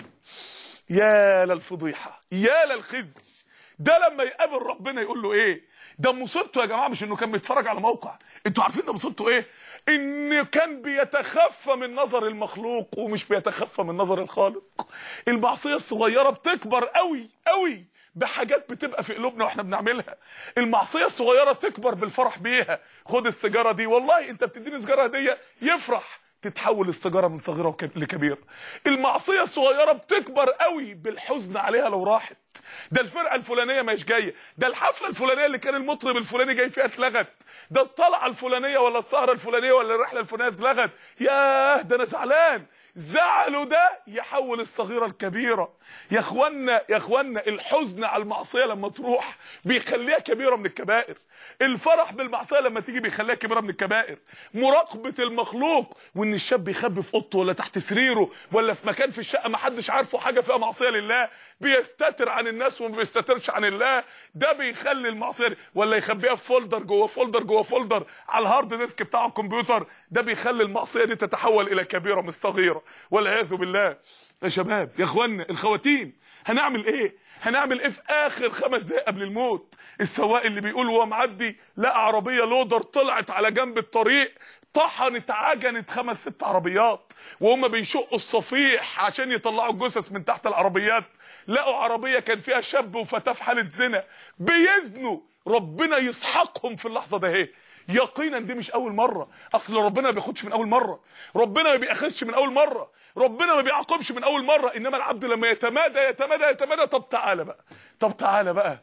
يا للفضيحه، يا للخزي. ده لما يقابل ربنا يقول له ايه؟ ده مصيبته يا جماعه مش انه كان بيتفرج على موقع، انتوا عارفين ده مصيبته ايه؟ انه كان بيتخفى من نظر المخلوق ومش بيتخفى من نظر الخالق. المعصيه الصغيره بتكبر قوي بحاجات بتبقى في قلوبنا واحنا بنعملها. المعصيه الصغيره تكبر بالفرح بيها. خد السيجاره دي، والله انت بتديني سيجاره هديه يفرح، تتحول السيجاره من صغيره لكبيره. المعصيه الصغيره بتكبر قوي بالحزن عليها لو راحت. ده الفرقه الفلانيه مش جايه، ده الحفله الفلانيه اللي كان المطرب الفلاني جاي فيها اتلغت، ده الطلعه الفلانيه ولا السهره الفلانيه ولا الرحله الفلانيه اتلغت. ياه ده انا زعلان. زعله ده يحول الصغيره الكبيره. يا اخوانا الحزن على المعصيه لما تروح بيخليها كبيره من الكبائر. الفرح بالمعصيه لما تيجي بيخليها كبيره من الكبائر. مراقبه المخلوق، وان الشاب يخبي في اوضته ولا تحت سريره ولا في مكان في الشقه ما حدش عارفه حاجه فيها معصيه لله، بيستتر عن الناس وما بيستترش عن الله، ده بيخلي المعصيه. ولا يخبيها في فولدر جوه فولدر على الهارد ديسك بتاع الكمبيوتر، ده بيخلي المعصيه دي تتحول الى كبيره من الصغيره والعياذ بالله. يا شباب يا اخوانا الخواتيم هنعمل ايه؟ هنعمل ايه في اخر 5 دقايق قبل الموت؟ السواق اللي بيقول وهو معدي لقى عربيه لودر طلعت على جنب الطريق طحنت عجنت 5 6 عربيات، وهم بيشقوا الصفيح عشان يطلعوا الجثث من تحت العربيات، لقوا عربيه كان فيها شاب وفتاه في حاله زنا بيزنوا. ربنا يسحقهم في اللحظه ده اهي. يقينا دي مش اول مره، اصل ربنا ما بياخدش من اول مره، ربنا ما بياخذش من اول مره، ربنا ما بيعاقبش من اول مره، انما العبد لما يتمادى يتمادى يتمادى. طب تعالى بقى، طب تعالى بقى،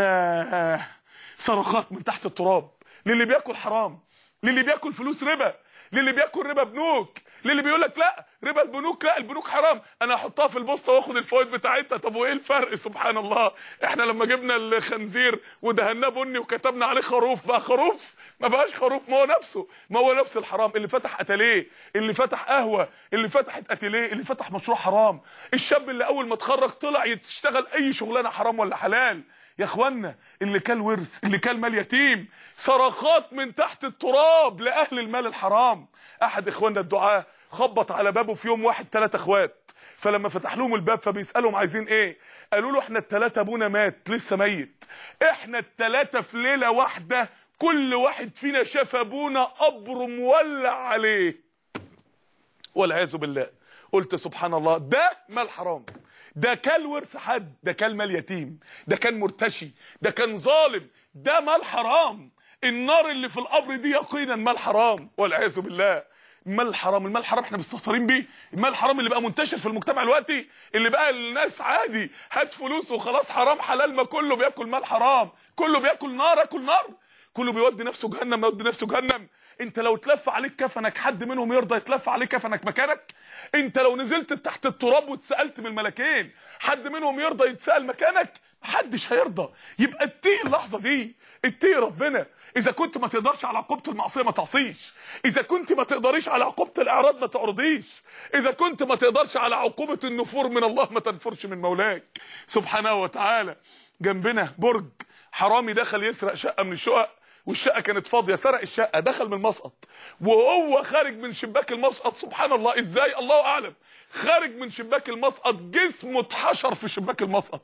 يا صرخات من تحت التراب للي بياكل حرام، للي بياكل فلوس ربا، للي بياكل ربا بنوك، للي بيقول لك لا ربا البنوك، لا البنوك حرام، انا هحطها في البوسطه واخد الفوائد بتاعتها. طب وايه الفرق؟ سبحان الله، احنا لما جبنا الخنزير ودهناه بني وكتبنا عليه خروف بقى خروف؟ ما بقاش خروف، ما هو نفسه، ما هو نفس الحرام. اللي فتح اتليه، اللي فتح قهوه، اللي فتحت اتليه، اللي فتح مشروع حرام، الشاب اللي اول ما اتخرج طلع يشتغل اي شغلانه حرام ولا حلال. يا اخوانا اللي كان ورث، اللي كان مال يتيم، صرخات من تحت التراب لاهل المال الحرام. احد اخواننا الدعاه خبط على بابه في يوم واحد 3 اخوات، فلما فتح لهم الباب فبيسالهم عايزين ايه؟ قالوا له احنا ال3 ابونا مات لسه ميت، احنا ال3 في ليله واحده كل واحد فينا شاف ابونا قبره مولع عليه والعياذ بالله. قلت سبحان الله، ده مال حرام، ده كان ورث حد، ده كان مال يتيم، ده كان مرتشي، ده كان ظالم، ده مال حرام. النار اللي في القبر دي يقينا مال حرام والعياذ بالله. المال الحرام، المال الحرام احنا مستهترين بيه، المال الحرام اللي بقى منتشر في المجتمع دلوقتي، اللي بقى الناس عادي هات فلوس وخلاص حرام حلال، ما كله بياكل مال حرام، كله بياكل نار، اكل نار، كله بيودي نفسه جهنم، يودي نفسه جهنم. انت لو اتلف عليك كفنك حد منهم يرضى يتلف عليك كفنك مكانك؟ انت لو نزلت تحت التراب واتسالت من الملكين حد منهم يرضى يتسال مكانك؟ محدش هيرضى. يبقى اتقي اللحظه دي، اتقي ربنا. اذا كنت ما تقدرش على عقوبه المعصيه ما تعصيش، اذا كنت ما تقدريش على عقوبه الاعراض ما تعرضيش، اذا كنت ما تقدرش على عقوبه النفور من الله ما تنفرش من مولاك سبحانه وتعالى. جنبنا برج، حرامي دخل يسرق شقه من الشقق والشقه كانت فاضيه، سرق الشقه، دخل من المسقط، وهو خارج من شباك المسقط سبحان الله ازاي الله اعلم، خارج من شباك المسقط جسمه اتحشر في شباك المسقط،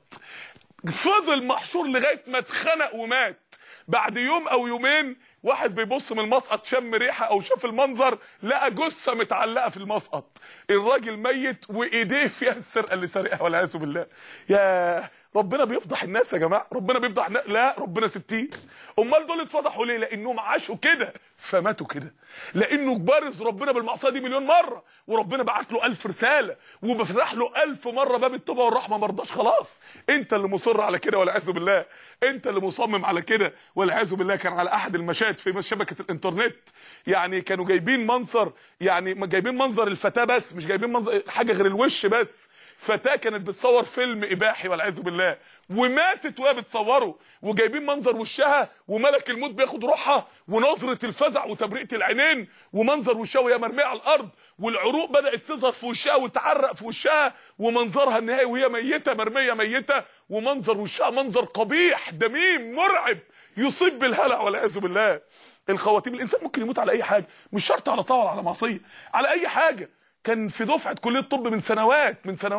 فضل محشور لغايه ما اتخنق ومات. بعد يوم او يومين واحد بيبص من المسقط شم ريحه او شاف المنظر لقى جثه متعلقه في المسقط، الراجل ميت وايديه فيها السرقه اللي سرقها والعياذ بالله. يا ربنا بيفضح الناس يا جماعه، ربنا بيفضح الناس. لا ربنا ستير. امال دول اتفضحوا ليه؟ لانهم عاشوا كده فماتوا كده، لانه بارز ربنا بالمعصيه دي مليون مره، وربنا بعت له 1000 رساله وبفتح له 1000 مره باب التوبه والرحمه، ما رضاش خلاص. انت اللي مصر على كده والعياذ بالله، انت اللي مصمم على كده والعياذ بالله. كان على احد المشاهد في شبكه الانترنت يعني كانوا جايبين منظر، يعني جايبين منظر الفتاه بس، مش جايبين منظر حاجه غير الوش بس. فتاه كانت بتصور فيلم اباحي والعياذ بالله وماتت وهي بتصوره، وجايبين منظر وشها وملك الموت بياخد روحها، ونظره الفزع وتبرئه العينين، ومنظر وشها وهي مرميه على الارض، والعروق بدات تظهر في وشها وتعرق في وشها، ومنظرها النهائي وهي ميته مرميه ميته، ومنظر وشها منظر قبيح دميم مرعب يصيب بالهلع والعياذ بالله. الخواتيم، الانسان ممكن يموت على اي حاجه، مش شرط على طاعه ولا على معصيه، على اي حاجه. كان في دفعه كليه الطب من سنوات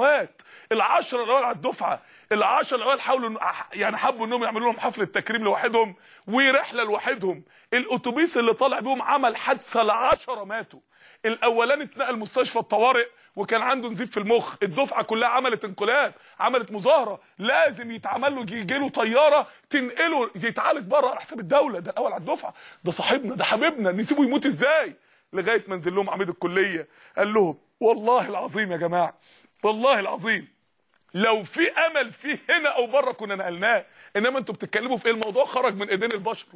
ال10 الاوائل على الدفعه، ال10 الاوائل حاولوا يعني حبوا انهم يعملوا لهم حفله تكريم لوحدهم ورحله لوحدهم. الاتوبيس اللي طالع بيهم عمل حادثه ل10 ماتوا. الاولاني اتنقل مستشفى الطوارئ وكان عنده نزيف في المخ. الدفعه كلها عملت انقلاب، عملت مظاهره، لازم يتعمل له يجي له طياره تنقله يتعالج بره على حساب الدوله. ده الاول على الدفعه، ده صاحبنا، ده حبيبنا، نسيبه يموت ازاي؟ لغايه ما نزل لهم عميد الكليه قال لهم والله العظيم يا جماعه، والله العظيم لو في امل فيه هنا او بره كنا نقلناه، انما انتوا بتتكلموا في ايه؟ الموضوع خرج من ايدين البشر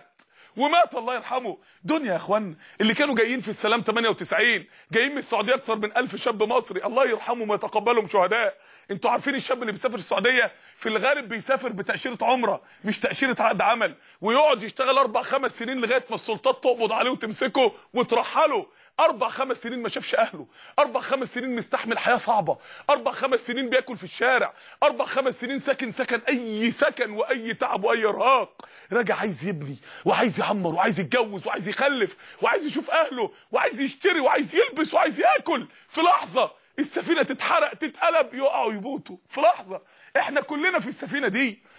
ومات الله يرحمه. دنيا يا اخوان، اللي كانوا جايين في السلام 98 جايين من السعوديه اكتر من 1000 شاب مصري الله يرحمهم ويتقبلهم شهداء. انتوا عارفين الشاب اللي بيسافر السعوديه في الغالب بيسافر بتاشيره عمره مش تاشيره عقد عمل، ويقعد يشتغل 4 5 سنين لغايه ما السلطات تقبض عليه وتمسكه وترحله. 4 5 سنين ما شافش اهله، 4 5 سنين مستحمل حياه صعبه، 4 5 سنين بياكل في الشارع، 4 5 سنين سكن اي سكن واي تعب واي ارهاق. راجع عايز يبني وعايز يعمر وعايز يتجوز وعايز يخلف وعايز يشوف اهله وعايز يشتري وعايز يلبس وعايز ياكل. في لحظه السفينه تتحرق تتقلب يقعوا يموتوا في لحظه. احنا كلنا في السفينه دي،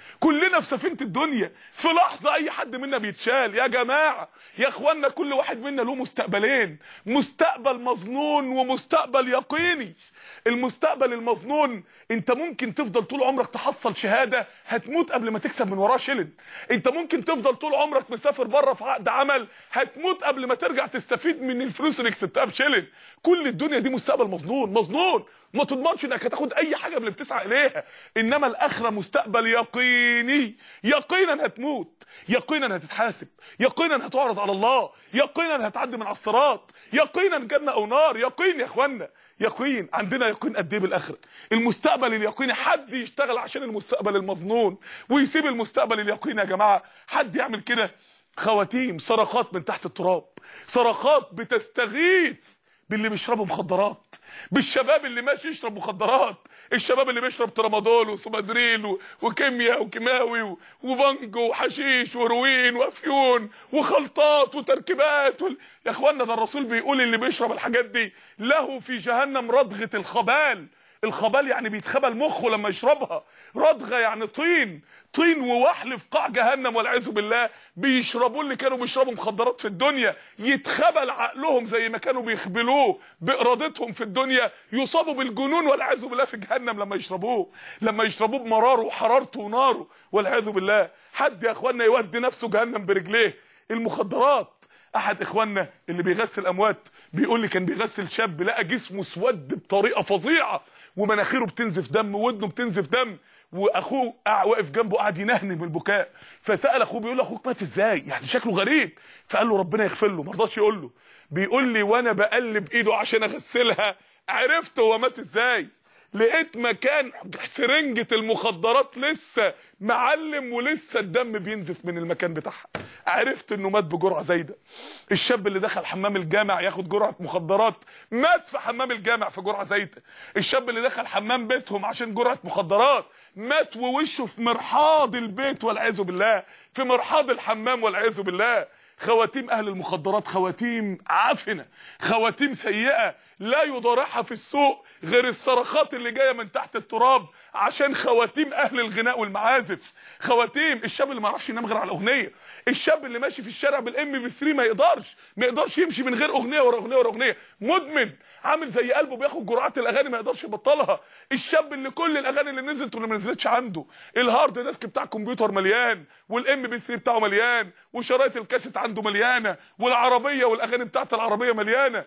كلنا في سفينه الدنيا، في لحظه اي حد منا بيتشال. يا جماعه يا اخوانا، كل واحد منا له مستقبلين، مستقبل مظنون ومستقبل يقيني. المستقبل المظنون انت ممكن تفضل طول عمرك تحصل شهاده هتموت قبل ما تكسب من وراها شلن. انت ممكن تفضل طول عمرك مسافر بره في عقد عمل هتموت قبل ما ترجع تستفيد من الفلوس اللي كسبتها بشلن. كل الدنيا دي مستقبل مظنون، مظنون ما تضمنش انك هتاخد اي حاجه من اللي بتسعى اليها. انما الاخره مستقبل يقيني، يقينا هتموت، يقينا هتتحاسب، يقينا هتعرض على الله، يقينا هتعدي من على الصراط، يقينا جنه او نار. يقين يا اخوانا، يقين. عندنا يقين قد ايه بالاخره؟ المستقبل اليقيني. حد يشتغل عشان المستقبل المظنون ويسيب المستقبل اليقيني يا جماعه؟ حد يعمل كده؟ خواتيم، صرخات من تحت التراب، صرخات بتستغيث باللي بيشربوا مخدرات، بالشباب اللي ماشي يشرب مخدرات، الشباب اللي بيشرب ترامادول وسومادريل وكيمياء وكيماوي وبانجو وحشيش وروين وافيون وخلطات وتركيبات يا اخوانا ده الرسول بيقول اللي بيشرب الحاجات دي له في جهنم ردغه الخبال. الخبال يعني بيتخبل مخه لما يشربها، ردغه يعني طين، طين ووحل في قاع جهنم والعياذ بالله. بيشربوا اللي كانوا بيشربوا مخدرات في الدنيا يتخبل عقلهم زي ما كانوا بيخبلوه بارادتهم في الدنيا، يصابوا بالجنون والعياذ بالله في جهنم لما يشربوه، لما يشربوه بمراره وحرارته وناره والعياذ بالله. حد يا اخوانا يودي نفسه جهنم برجليه؟ المخدرات. احد اخواننا اللي بيغسل اموات بيقول لي كان بيغسل شاب لقى جسمه اسود بطريقه فظيعه ومناخيره بتنزف دم وودنه بتنزف دم، واخوه واقف جنبه قاعد ينهنه من البكاء. فسال اخوه بيقول له اخوك مات ازاي؟ يعني شكله غريب. فقال له ربنا يغفر له، ما رضاش يقول له. بيقول لي وانا بقلب ايده عشان اغسلها عرفت هو مات ازاي. لقيت مكان سرنجة المخدرات لسه معلم ولسه الدم بينزف من المكان بتاعها. عرفت انه مات بجرعه زايده. الشاب اللي دخل حمام الجامع ياخد جرعه مخدرات مات في حمام الجامع في جرعه زايده. الشاب اللي دخل حمام بيتهم عشان جرعه مخدرات مات ووشه في مرحاض البيت والعياذ بالله، في مرحاض الحمام والعياذ بالله. خواتيم اهل المخدرات خواتيم عفنه، خواتيم سيئه لا يضارعها في السوق غير الصرخات اللي جايه من تحت التراب عشان خواتيم اهل الغناء والمعازف. خواتيم الشاب اللي ما يعرفش ينام غير على الاغنيه، الشاب اللي ماشي في الشارع بالام بي 3 ما يقدرش يمشي من غير اغنيه ورا اغنيه ورا اغنيه، مدمن عامل زي قلبه بياخد جرعات الاغاني ما يقدرش يبطلها. الشاب اللي كل الاغاني اللي نزلت واللي ما نزلتش عنده، الهارد ديسك بتاع الكمبيوتر مليان والام بي 3 بتاعه مليان وشرايط الكاسيت عنده مليانه والعربيه والاغاني بتاعت العربيه مليانه.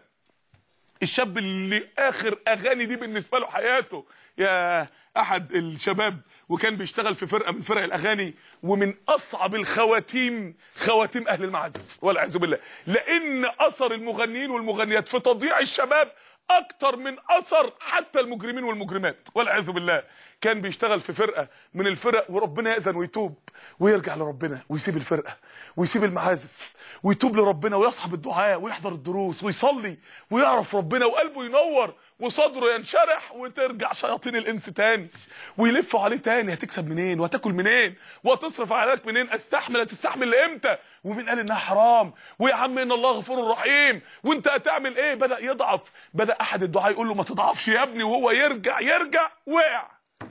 الشاب اللي اخر اغاني دي بالنسبه له حياته. يا احد الشباب وكان بيشتغل في فرقه من فرق الاغاني، ومن اصعب الخواتيم خواتيم اهل المعازف والعياذ بالله، لان اثر المغنيين والمغنيات في تضييع الشباب اكتر من اثر حتى المجرمين والمجرمات والعياذ بالله. كان بيشتغل في فرقه من الفرق وربنا يأذن ويتوب ويرجع لربنا ويسيب الفرقه ويسيب المعازف ويتوب لربنا ويصحب الدعاء ويحضر الدروس ويصلي ويعرف ربنا وقلبه ينور وصدره ينشرح، وترجع شياطين الانس تاني ويلفوا عليه تاني. هتكسب منين وهتاكل منين وهتصرف عليك منين؟ استحمل، هتستحمل لامتى؟ ومين قال انها حرام؟ ويا عم ان الله غفور رحيم وانت هتعمل ايه؟ بدا يضعف، بدا احد الدعاء يقول له ما تضعفش يا ابني، وهو يرجع وقع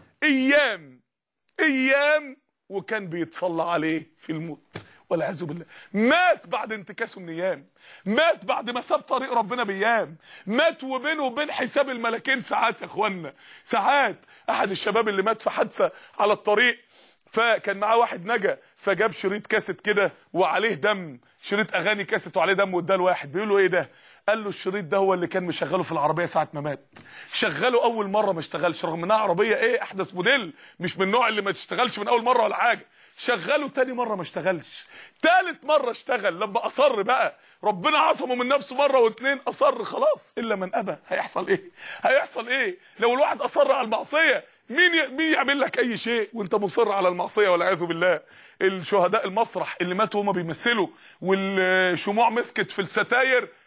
ايام وكان بيتصلى عليه في الموت والعياذ بالله. مات بعد انتكاسه من ايام، مات بعد ما ساب طريق ربنا بايام، مات وبينه وبين حساب الملكين ساعات يا اخوانا، ساعات. احد الشباب اللي مات في حادثه على الطريق، فكان معاه واحد نجا فجاب شريط كاسيت كده وعليه دم، شريط اغاني كاسيت وعليه دم، واداه لواحد. بيقول له ايه ده؟ قال له الشريط ده هو اللي كان مشغله في العربيه ساعه ما مات. شغله اول مره ما اشتغلش رغم انها عربيه ايه احدث موديل، مش من النوع اللي ما تشتغلش من اول مره ولا حاجه. شغله تاني مره ما اشتغلش، تالت مره اشتغل. لما اصر بقى ربنا عصمه من نفسه مره واتنين، اصر خلاص. الا من ابى. هيحصل ايه؟ هيحصل ايه لو الواحد اصر على المعصيه؟ مين يعمل لك اي شيء وانت مصر على المعصيه والعياذ بالله؟ الشهداء المسرح اللي ماتوا وهم بيمثلوا والشموع مسكت في الستاير،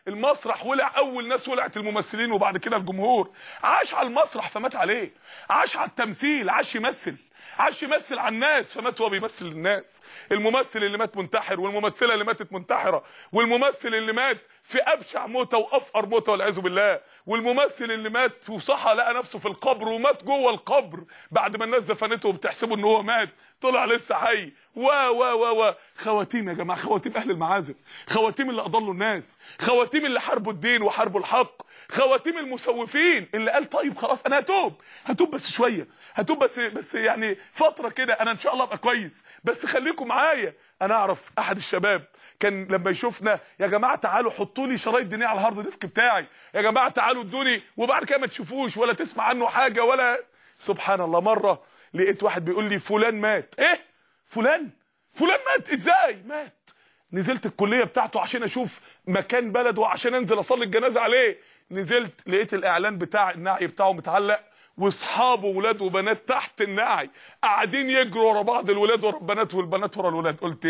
المسرح ولع، اول ناس ولعت الممثلين وبعد كده الجمهور. عاش على المسرح فمات عليه، عاش على التمثيل، عاش يمثل على الناس فمات وهو بيمثل للناس. الممثل اللي مات منتحر، والممثله اللي ماتت منتحره، والممثل اللي مات في ابشع موته وافقر موته والعياذ بالله، والممثل اللي مات وصحى لقى نفسه في القبر ومات جوه القبر بعد ما الناس دفنته وبتحسبه ان هو مات، طلع لسه حي. و خواتيم يا جماعه، خواتيم اهل المعازف، خواتيم اللي اضلوا الناس، خواتيم اللي حاربوا الدين وحاربوا الحق، خواتيم المسوفين اللي قال طيب خلاص انا هتوب بس شويه، هتوب بس يعني فتره كده، انا ان شاء الله ابقى كويس، بس خليكم معايا. انا اعرف احد الشباب كان لما يشوفنا، يا جماعه تعالوا حطوا لي شرايط دينيه على الهارد ديسك بتاعي، يا جماعه تعالوا ادوني، وبعد كده ما تشوفوش ولا تسمع عنه حاجه ولا. سبحان الله. مره لقيت واحد بيقول لي فلان مات. ايه فلان مات؟ ازاي مات؟ نزلت الكليه بتاعته عشان اشوف مكان بلده وعشان انزل اصلي الجنازه عليه. نزلت لقيت الاعلان بتاع النعي بتاعه متعلق، واصحابه ولاد وبنات تحت النعي قاعدين يجروا ورا بعض، الولاد ورا البنات والبنات ورا الولاد. قلت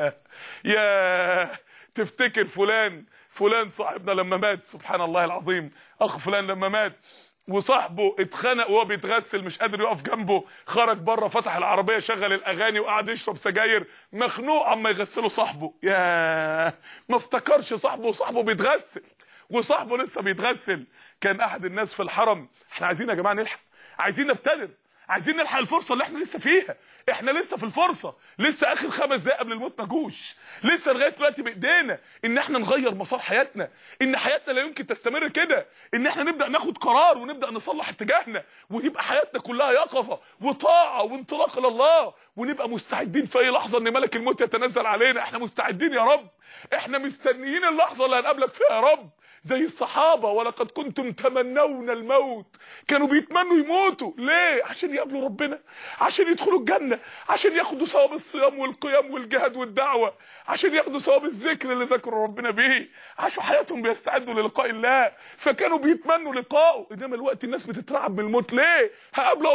يا تفتكر فلان صاحبنا لما مات، سبحان الله العظيم، اخ فلان لما مات وصاحبه اتخنق وهو بيتغسل مش قادر يقف جنبه، خرج بره فتح العربيه شغل الاغاني وقعد يشرب سجاير مخنوق عما يغسله صاحبه. يا ما افتكرش صاحبه بيتغسل وصاحبه لسه بيتغسل. كان احد الناس في الحرم، احنا عايزين يا جماعه نلحق، عايزين نبتدر، عايزين نلحق الفرصه اللي احنا لسه فيها، احنا لسه في الفرصه، لسه اخر 5 دقايق قبل الموت ما جوش، لسه لغايه دلوقتي بايدينا ان احنا نغير مسار حياتنا، ان حياتنا لا يمكن تستمر كده، ان احنا نبدا ناخد قرار ونبدا نصلح اتجاهنا، وتبقى حياتنا كلها يقظه وطاعه وانطلاق الى الله، ونبقى مستعدين في اي لحظه ان ملك الموت يتنزل علينا. احنا مستعدين يا رب، احنا مستنيين اللحظه اللي هنقابلك فيها يا رب، زي الصحابه ولقد كنتم تمنون الموت، كانوا بيتمنوا يموتوا. ليه؟ عشان يقابلوا ربنا، عشان يدخلوا الجنه، عشان ياخدوا ثواب الصيام والقيام والجهاد والدعوه، عشان ياخدوا ثواب الذكر اللي ذكروا ربنا بيه، عاشوا حياتهم بيستعدوا للقاء الله، فكانوا بيتمنوا لقائه. انما الوقت الناس بتترعب من الموت. ليه؟ هقابله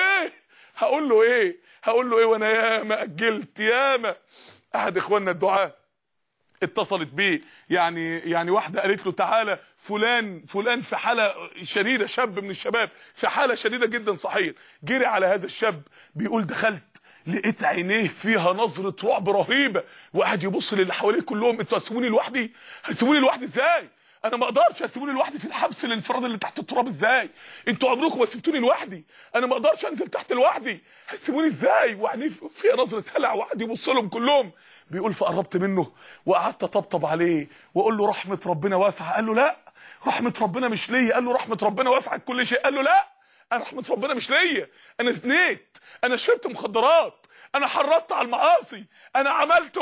اقول له ايه وانا ياما اجلت ياما. احد اخواننا الدعاه اتصلت بيه، يعني واحده قالت له تعالى فلان في حاله شديده، شاب من الشباب في حاله شديده جدا صحيح. جري على هذا الشاب، بيقول دخلت لقيت عينيه فيها نظره رعب رهيبه، وقعد يبص للي حواليه كلهم، انتوا هتسيبوني لوحدي؟ هتسيبوني لوحدي ازاي؟ انا ما اقدرش. هتسيبوني لوحدي في الحبس الانفرادي اللي تحت التراب ازاي؟ انتوا عمركم ما سبتوني لوحدي، انا ما اقدرش انزل تحت لوحدي، هتسيبوني ازاي؟ وعينيه فيها نظره هلع، وقعد يبص لهم كلهم. بيقول فقربت منه وقعدت اطبطب عليه واقول له رحمه ربنا واسعه. قال له لا، رحمه ربنا مش ليا. قال له رحمه ربنا واسعه كل شيء. قال له لا، انا رحمه ربنا مش ليا، انا زنيت، انا شربت مخدرات، انا حرضت على المعاصي، انا عملت.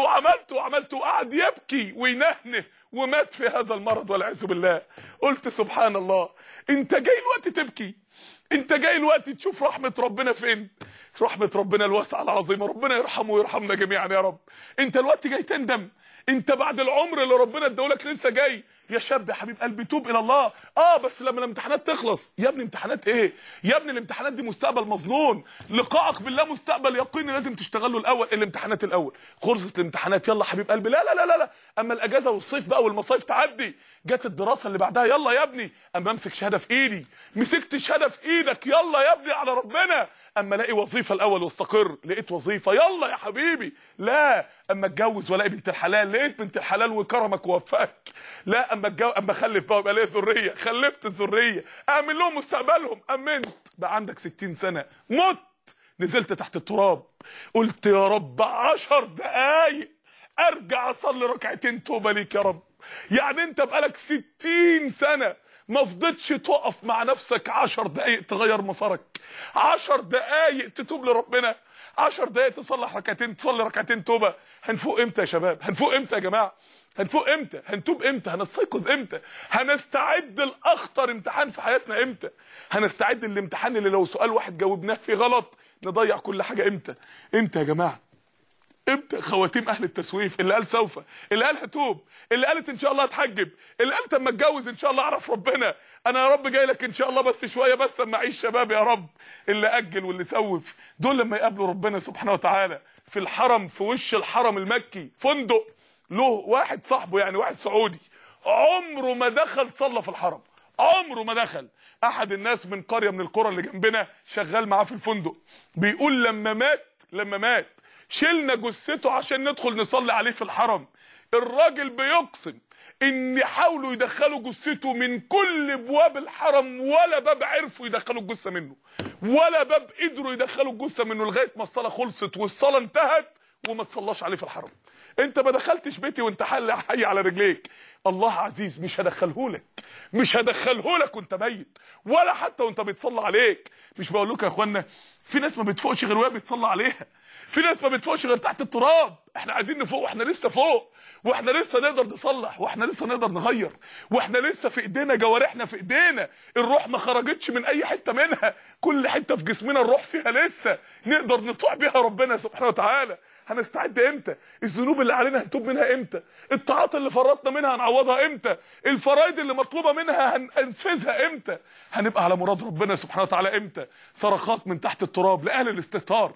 وقعد يبكي وينهنه ومات في هذا المرض والعياذ بالله. قلت سبحان الله، انت جاي الوقت تبكي، انت جاي الوقت تشوف رحمه ربنا فين؟ رحمه ربنا الواسعه العظيمه، ربنا يرحمه ويرحمنا جميعا يا رب. انت الوقت جاي تندم؟ انت بعد العمر اللي ربنا اداهولك لسه جاي؟ يا شاب يا حبيب قلبي توب الى الله. بس لما الامتحانات تخلص. يا ابني امتحانات ايه يا ابني؟ الامتحانات دي مستقبل مظنون، لقائك بالله مستقبل يقيني لازم تشتغله الاول. الامتحانات الاول، خلصت الامتحانات يلا حبيب قلبي. لا لا لا لا، اما الاجازه والصيف بقى والمصايف تعدي، جت الدراسه اللي بعدها، يلا يا ابني. اما امسك شهاده في ايدي، مسكت شهاده في ايدك، يلا يا ابني على ربنا. اما الاقي وظيفه الاول واستقر، لقيت وظيفه، يلا يا حبيبي. لا، اما اتجوز والاقي بنت الحلال، لقيت بنت الحلال وكرمك ووفقك. لا، اما اخلف بقى ويبقى ليا ذريه، خلفت الذريه، اعمل لهم مستقبلهم، امنت بقى عندك 60 سنه، مت، نزلت تحت التراب، قلت يا رب 10 دقايق ارجع اصلي ركعتين توبه ليك يا رب. يعني انت بقالك 60 سنه ما فضلتش تقف مع نفسك 10 دقايق تغير مسارك، 10 دقايق تتوب لربنا، 10 دقايق تصلي ركعتين توبه. هنفوق امتى يا شباب؟ هنفوق امتى يا جماعه؟ هنفوق امتى؟ هنتوب امتى؟ هنستيقظ امتى؟ هنستعد لاخطر امتحان في حياتنا امتى؟ هنستعد للامتحان اللي لو سؤال واحد جاوبناه فيه غلط نضيع كل حاجه امتى؟ امتى يا جماعه؟ امتى؟ خواتيم اهل التسويف، اللي قال سوف، اللي قال هتوب، اللي قالت ان شاء الله هتحجب، اللي قالت اما اتجوز ان شاء الله اعرف ربنا، انا يا رب جاي لك ان شاء الله بس شويه، بس اما اعيش شباب يا رب. اللي اجل واللي سوف، دول لما يقابلوا ربنا سبحانه وتعالى في الحرم، في وش الحرم المكي، فندق له واحد صاحبه، يعني واحد سعودي، عمره ما دخل صلى في الحرم، عمره ما دخل. احد الناس من قريه من القرى اللي جنبنا شغال معاه في الفندق، بيقول لما مات شلنا جثته عشان ندخل نصلي عليه في الحرم. الراجل بيقسم ان حاولوا يدخلوا جثته من كل ابواب الحرم، ولا باب عرفوا يدخلوا الجثه منه، ولا باب قدروا يدخلوا الجثه منه، لغايه ما الصلاه خلصت والصلاه انتهت وما تصلاش عليه في الحرم. انت ما دخلتش بيتي وانت حي على رجليك. الله عزيز مش هدخلهولك، مش هدخلهولك وانت ميت، ولا حتى وانت بيتصلى عليك. مش بقول لكم يا اخوانا في ناس ما بتفوقش غير وهي بيتصلى عليها، في ناس ما بتفوقش غير تحت التراب. احنا عايزين نفوق، واحنا لسه فوق، واحنا لسه نقدر نصلح، واحنا لسه نقدر نغير، واحنا لسه في ايدينا، جوارحنا في ايدينا، الروح ما خرجتش من اي حته منها، كل حته في جسمنا الروح فيها لسه نقدر نطيع بيها ربنا سبحانه وتعالى. هنستعد امتى؟ الذنوب اللي علينا هنتوب منها امتى؟ الطاعات اللي فرطنا منها هنعوضها امتى؟ الفرائض اللي مطلوبه منها هننفذها امتى؟ هنبقى على مراد ربنا سبحانه وتعالى امتى؟ صرخات من تحت التراب لاهل الاستهتار،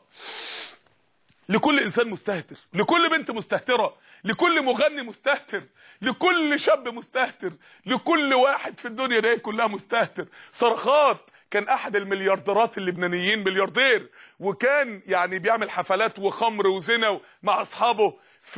لكل انسان مستهتر، لكل بنت مستهتره، لكل مغني مستهتر، لكل شاب مستهتر، لكل واحد في الدنيا دي كلها مستهتر. صرخات. كان احد المليارديرات اللبنانيين، ملياردير، وكان يعني بيعمل حفلات وخمر وزنا مع اصحابه،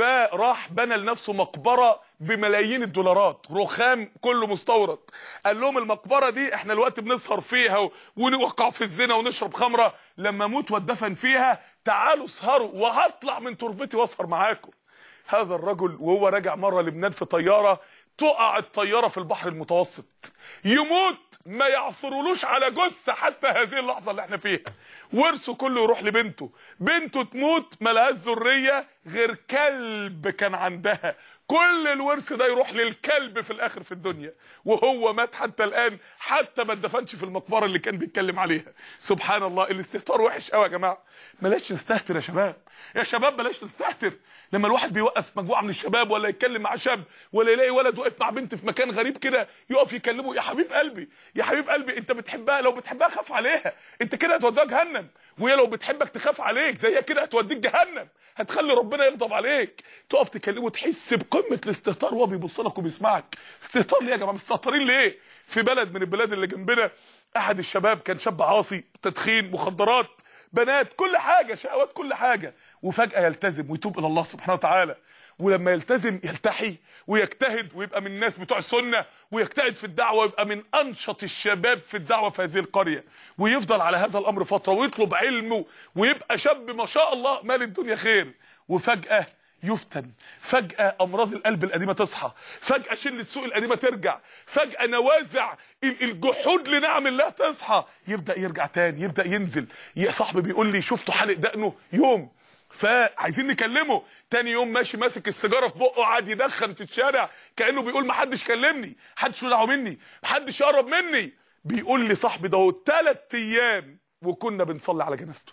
فراح بنى لنفسه مقبره بملايين الدولارات، رخام كله مستورد. قال لهم المقبره دي احنا الوقت بنسهر فيها ونوقع في الزنا ونشرب خمره، لما اموت واتدفن فيها تعالوا اسهروا وهطلع من تربتي واسهر معاكم. هذا الرجل وهو راجع مره لبنان في طياره، تقع الطياره في البحر المتوسط، يموت ما يعثرولوش على جثه حتى هذه اللحظه اللي احنا فيها. ورثه كله يروح لبنته، بنته تموت ملهاش ذريه غير كلب كان عندها، كل الورث ده يروح للكلب في الاخر في الدنيا، وهو مات حتى الان، حتى ما اتدفنش في المقبره اللي كان بيتكلم عليها. سبحان الله. الاستهتار وحش قوي يا جماعه، بلاش نستهتر يا شباب، يا شباب بلاش نستهتر. لما الواحد بيوقف مجموعه من الشباب ولا يتكلم مع شاب، ولا يلاقي ولد واقف مع بنت في مكان غريب كده يقف يكلمه، يا حبيب قلبي يا حبيب قلبي انت بتحبها، لو بتحبها خاف عليها، انت كده هتوديها جهنم، وهي لو بتحبك تخاف عليك، ده هي كده هتوديك جهنم، هتخلي ربنا يغضب عليك. تقف تكلمه تحس بقمه الاستهتار وهو بيبص لك وبيسمعك. استهتار ليه يا جماعه؟ مستهترين ليه؟ في بلد من البلاد اللي جنبنا احد الشباب كان شاب عاصي، تدخين، مخدرات، بنات، كل حاجه، شهوات، كل حاجه، وفجاه يلتزم ويتوب الى الله سبحانه وتعالى. ولما يلتزم يلتحي ويجتهد ويبقى من الناس بتوع السنه، ويجتهد في الدعوه ويبقى من انشط الشباب في الدعوه في هذه القريه، ويفضل على هذا الامر فتره ويطلب علمه ويبقى شاب ما شاء الله مال الدنيا خير. وفجاه يفتن، فجأة أمراض القلب القديمة تصحى، فجأة شلة سوء القديمة ترجع، فجأة نوازع الجحود لنعم الله تصحى، يبدأ يرجع تاني، يبدأ ينزل. يا صاحبي بيقول لي شفته حالق دقنه يوم، فعايزين نكلمه، تاني يوم ماشي ماسك السيجاره في بقه قاعد يدخن في الشارع كانه بيقول ما حدش كلمني، محدش له دعوه مني، محدش يقرب مني. بيقول لي صاحبي ده 3 ايام وكنا بنصلي على جنازته،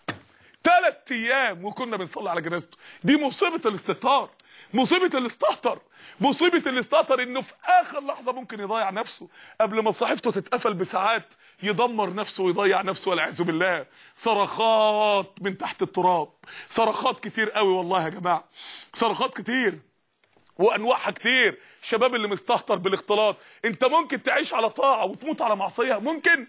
3 ايام وكنا بنصلي على جنازته. دي مصيبه الاستهتار، مصيبه الاستهتر، مصيبه الاستهتر انه في اخر لحظه ممكن يضيع نفسه، قبل ما صحيفته تتقفل بساعات يدمر نفسه ويضيع نفسه والعياذ بالله. صرخات من تحت التراب، صرخات كتير قوي والله يا جماعه، صرخات كتير وانواعها كتير. الشباب اللي مستهتر بالاختلاط، انت ممكن تعيش على طاعه وتموت على معصيه، ممكن،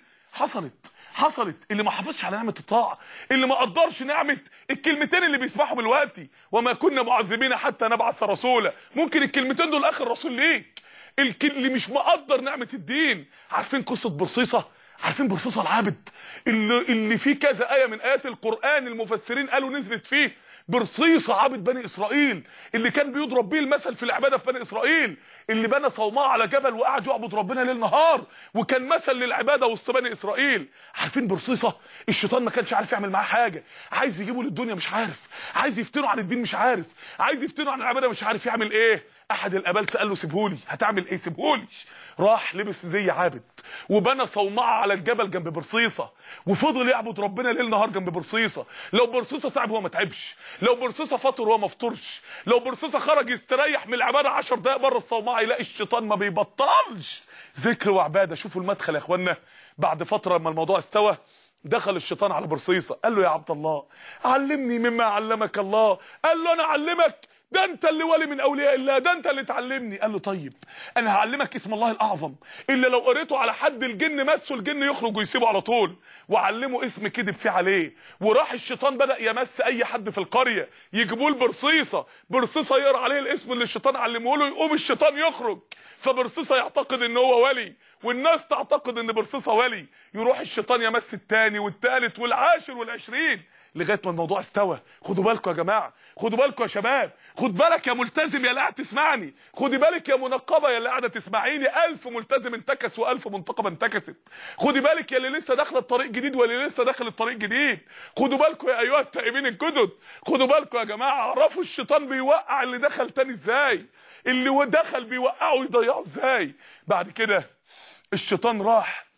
حصلت. اللي ما حافظش على نعمه الطاعه، اللي ما قدرش نعمه الكلمتين اللي بيسمعهم دلوقتي، وما كنا معذبين حتى نبعث رسولا، ممكن الكلمتين دول اخر رسول ليك. اللي مش مقدر نعمه الدين. عارفين قصه برصيصه؟ عارفين برصيصه العابد اللي فيه كذا ايه من ايات القران المفسرين قالوا نزلت فيه؟ برصيصه عابد بني اسرائيل اللي كان بيضرب بيه المثل في العباده في بني اسرائيل، اللي بنى صومعه على جبل وقعد يعبد ربنا ليل نهار، وكان مثل للعباده وسط بني اسرائيل. عارفين برصيصه؟ الشيطان ما كانش عارف يعمل معاه حاجه، عايز يجيبه للدنيا مش عارف، عايز يفتنه عن الدين مش عارف، عايز يفتنه عن العباده مش عارف يعمل ايه. احد الابالسه قال له سيبهولي. هتعمل ايه؟ سيبهولي. راح لبس زي عابد وبنى صومعه على الجبل جنب برصيصه، وفضل يعبد ربنا ليل نهار جنب برصيصه. لو برصيصه تعب هو ما تعبش، لو برصيصه فطر هو ما فطرش، لو برصيصه خرج يستريح من العباده 10 دقائق بره الصومعه يلاقي الشيطان ما بيبطلش ذكر وعباده. شوفوا المدخل يا اخوانا. بعد فتره لما الموضوع استوى دخل الشيطان على برصيصه قال له يا عبد الله علمني مما علمك الله. قال له انا اعلمك ده انت اللي ولي من اولياء الله، ده انت اللي تعلمني. قال له طيب انا هعلمك اسم الله الاعظم اللي لو قريته على حد الجن مسه الجن يخرج ويسيبه على طول، وعلمه اسم كذب فيه عليه. وراح الشيطان بدا يمس اي حد في القريه، يجيبوا له برصيصه يقرا عليه الاسم اللي الشيطان علمه له، يقوم الشيطان يخرج، فبرصيصه يعتقد ان هو ولي والناس تعتقد ان برصيصه ولي. يروح الشيطان يمس الثاني والثالث والعاشر والعشرين لغايه ما الموضوع استوى. خدوا بالكم يا جماعه، خدوا بالكم يا شباب، خد بالك يا ملتزم يا اللي قاعد تسمعني، خدي بالك يا منقبه يا اللي قاعده تسمعيني. 1000 ملتزم انتكس و1000 منتقبه انتكست. خدي بالك يا اللي لسه داخله الطريق جديد واللي لسه داخل الطريق جديد. خدوا بالكم يا ايها التائبين الجدد. خدوا بالكم يا جماعه، اعرفوا الشيطان بيوقع اللي دخل تاني ازاي، اللي دخل بيوقعه ويضيعه ازاي. بعد كده الشيطان راح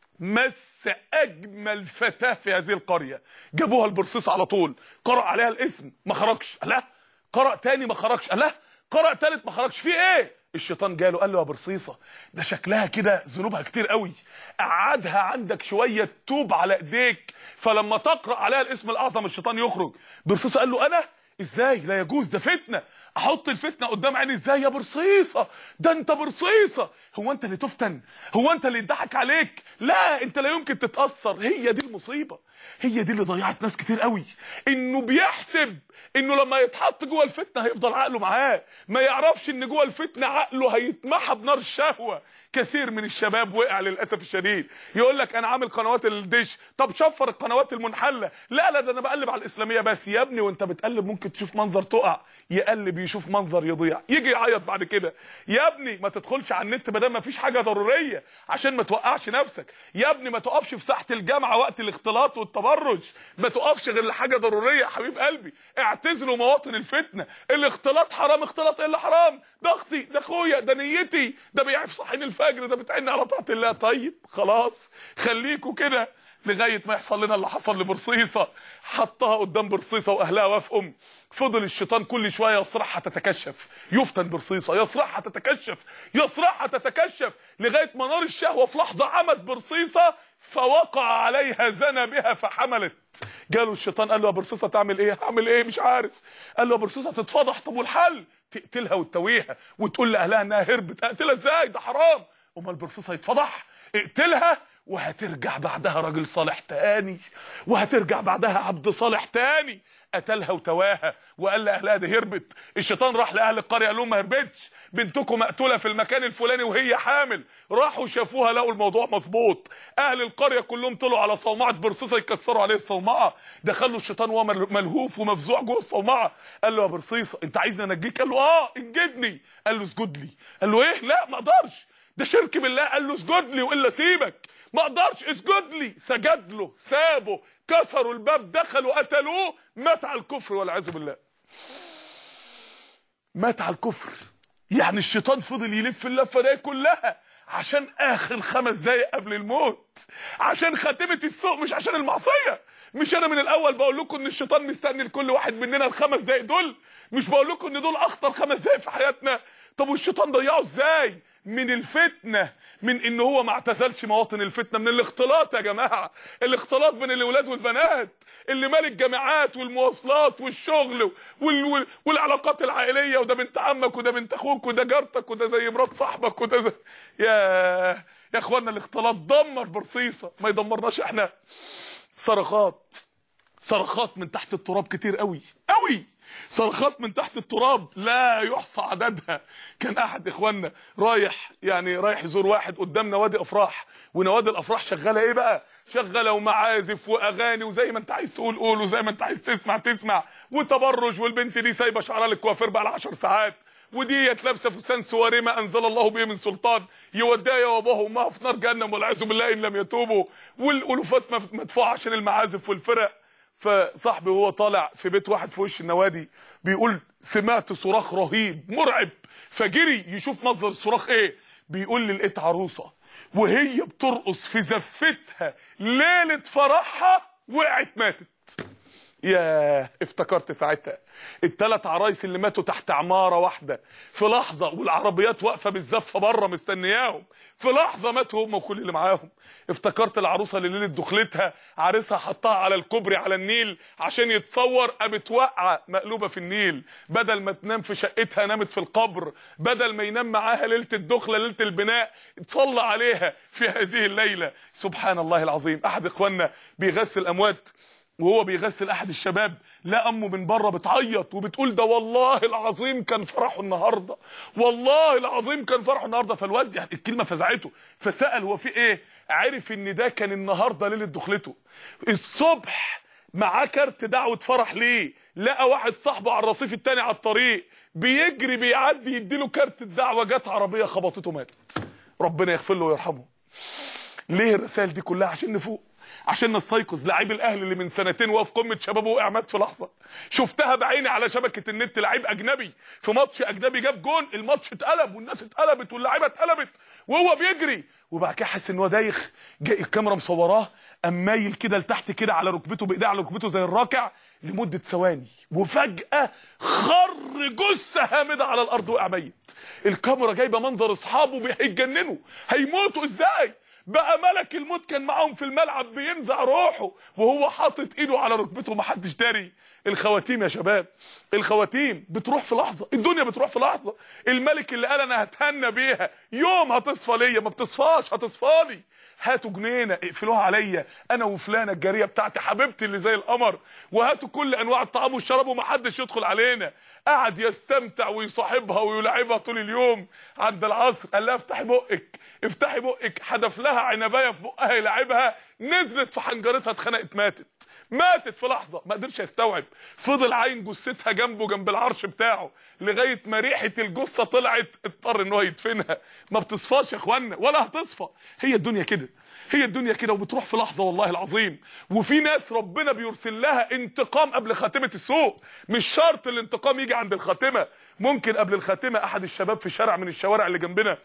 مس اجمل فتاه في هذه القريه، جابوها البرصيص على طول، قرأ عليها الاسم ما خرجش، لا قرأ تاني ما خرجش، لا قرأ تالت ما خرجش، في ايه؟ الشيطان جاله قال له يا برصيصه ده شكلها كده ذنوبها كتير قوي، قعدها عندك شويه توب على ايديك، فلما تقرأ عليها الاسم الاعظم الشيطان يخرج. برصيصه قال له انا ازاي؟ لا يجوز، ده فتنه، احط الفتنه قدام عيني ازاي يا برصيصه؟ ده انت برصيصه، هو انت اللي تفتن؟ هو انت اللي يضحك عليك؟ لا انت لا يمكن تتاثر. هي دي المصيبه، هي دي اللي ضيعت ناس كتير قوي، انه بيحسب انه لما يتحط جوه الفتنه هيفضل عقله معاه، ما يعرفش ان جوه الفتنه عقله هيتمحى بنار الشهوه. كثير من الشباب وقع للاسف الشديد، يقول لك انا عامل قنوات الدش، طب شفر القنوات المنحله، لا ده انا بقلب على الاسلاميه بس. يا ابني وانت بتقلب ممكن تشوف منظر تقع، يقلب يشوف منظر يضيع، يجي يعيط بعد كده. يا ابني ما تدخلش على النت ما دام ما فيش حاجه ضروريه عشان ما توقعش نفسك. يا ابني ما تقفش في ساحه الجامعه وقت الاختلاط والتبرج، ما تقفش غير لحاجه ضروريه يا حبيب قلبي. اعتزلوا مواطن الفتنه، الاختلاط حرام، اختلاط ايه اللي حرام؟ ده اختي، ده اخويا، ده نيتي، ده بيعرف صحين الفجر، ده بتعني على طاعه الله. طيب خلاص خليكوا كده لغايه ما يحصل لنا اللي حصل لبرصيصه، حطها قدام برصيصه واهلها وافقوا. فضل الشيطان كل شويه يصرعها تتكشف، يفتن برصيصه، يصرعها تتكشف، يصرعها تتكشف، لغايه ما نار الشهوه في لحظه عمت برصيصه فوقع عليها، زنى بها فحملت. جاله الشيطان قال له يا برصيصه تعمل ايه؟ هعمل ايه؟ مش عارف. قال له يا برصيصه تتفضح، طب والحل؟ تقتلها وتتويها وتقول لاهلها انها هربت. اقتلها ازاي؟ ده حرام. امال البرصيصه يتفضح؟ اقتلها وهترجع بعدها راجل صالح تاني، وهترجع بعدها عبد صالح تاني. قتلها وتواها وقال لاهلها دي هربت. الشيطان راح لاهل القريه قال لهم ما هربتش، بنتكم مقتوله في المكان الفلاني وهي حامل. راحوا شافوها لقوا الموضوع مظبوط. اهل القريه كلهم طلعوا على صومعه برصيصه يكسروا عليه الصومعه. دخلوا الشيطان وهو ملهوف ومفزوع جوه الصومعه. قال له يا برصيصه انت عايزني انجيك؟ قال له اه انجدني. قال له اسجد لي. قال له ايه؟ لا ما اقدرش، ده شرك بالله. قال له اسجد لي والا سيبك. ما اقدرش، اسجد لي. سجد له، سابه، كسروا الباب، دخلوا قتلوه، مات على الكفر والعياذ بالله. مات على الكفر. يعني الشيطان فضل يلف اللفه دي كلها عشان اخر 5 دقايق قبل الموت، عشان خاتمه السوء، مش عشان المعصيه. مش انا من الاول بقول لكم ان الشيطان مستني لكل واحد مننا ال5 دقايق دول؟ مش بقول لكم ان دول اخطر 5 دقايق في حياتنا؟ طب والشيطان ضيعه ازاي؟ من الفتنه، من ان هو ما اعتزلش مواطن الفتنه، من الاختلاط يا جماعه، الاختلاط بين الاولاد والبنات اللي مال الجامعات والمواصلات والشغل والعلاقات العائليه، وده بنت عمك وده بنت اخوك وده جارتك وده زي مرات صاحبك وده زي يا اخوانا الاختلاط دمر برصيصه، ما يدمرناش احنا. صرخات من تحت التراب كتير قوي قوي، صرخات من تحت التراب لا يحصى عددها. كان احد اخواننا رايح يزور واحد قدام نوادي افراح، ونوادي الافراح شغاله ايه بقى؟ شغاله ومعازف واغاني وزي ما انت عايز تقول قول وزي ما انت عايز تسمع وتبرج، والبنت دي سايبه شعرها للكوافير بقى 10 ساعات، وديت لابسه فستان سواري ما انزل الله به من سلطان، يوديها يا وابوها وامها في نار جهنم والعياذ بالله ان لم يتوبوا، والالوفات مدفوعه عشان المعازف والفرق. فصاحبي وهو طالع في بيت واحد في وش النوادي بيقول سمعت صراخ رهيب مرعب، فجري يشوف مصدر الصراخ ايه. بيقول لي لقيت عروسه وهي بترقص في زفتها ليله فرحها وقعت ماتت. ياه، افتكرت ساعتها الثلاث عرايس اللي ماتوا تحت عماره واحده في لحظه، والعربيات واقفه بالزفه بره مستنياهم، في لحظه ماتوا هم وكل اللي معاهم. افتكرت العروسه اللي ليله دخلتها عريسها حطها على الكوبري على النيل عشان يتصور، قامت واقعه مقلوبه في النيل، بدل ما تنام في شقتها نامت في القبر، بدل ما ينام معاها ليله الدخله ليله البناء صلى عليها في هذه الليله. سبحان الله العظيم. احد اخواننا بيغسل اموات، وهو بيغسل احد الشباب لا امه من بره بتعيط وبتقول ده والله العظيم كان فرحه النهارده، والله العظيم كان فرحه النهارده. فالواد يعني الكلمه فزعته، فسال هو في ايه؟ عرف ان ده كان النهارده ليله دخلته. الصبح معاه كارت دعوه فرح، ليه؟ لقى واحد صاحبه على الرصيف التاني على الطريق بيجري بيعدي يديله كارت الدعوه، جت عربيه خبطته مات. ربنا يغفر له ويرحمه. ليه الرسائل دي كلها؟ عشان نفوق، عشان نستيقظ. لعيب الاهلي اللي من سنتين وقف قمه شبابه وقع مات في لحظه، شفتها بعيني على شبكه النت. لعيب اجنبي في ماتش اجنبي جاب جون، الماتش اتقلب والناس اتقلبت واللعيبه اتقلبت وهو بيجري، وبعد كده حس ان هو دايخ، جاي الكاميرا مصوراه قام مايل كده لتحت كده على ركبته بايديه على ركبته زي الراكع لمده ثواني، وفجاه خر جثه هامده على الارض وقع ميت. الكاميرا جايبه منظر اصحابه هيتجننوا، هيموتوا ازاي؟ بقى ملك الموت كان معاهم في الملعب بينزع روحه وهو حاطط ايده على ركبته ومحدش داري. الخواتيم يا شباب، الخواتيم بتروح في لحظه، الدنيا بتروح في لحظه. الملك اللي قال انا هتهنى بيها يوم هتصفى ليا ما بتصفاش، هتصفالي. هاتوا جنينه اقفلوها عليا انا وفلانه الجاريه بتاعتي حبيبتي اللي زي القمر، وهاتوا كل انواع الطعام والشراب ومحدش يدخل علينا. قعد يستمتع ويصاحبها ويلعبها طول اليوم. عند العصر قال لها افتحي بقك افتحي بقك، حدف لها عنبايه في بقها يلعبها، نزلت في حنجرتها اتخنقت ماتت في لحظه، ما قدرش يستوعب. فضل عاين جثتها جنبه جنب العرش بتاعه لغايه ما ريحه الجثه طلعت، اضطر ان هو يدفنها. ما بتصفاش يا اخوانا ولا هتصفى. هي الدنيا كده، هي الدنيا كده وبتروح في لحظه والله العظيم. وفي ناس ربنا بيرسل لها انتقام قبل خاتمه السوء. مش شرط الانتقام يجي عند الخاتمه، ممكن قبل الخاتمه. احد الشباب في شارع من الشوارع اللي جنبنا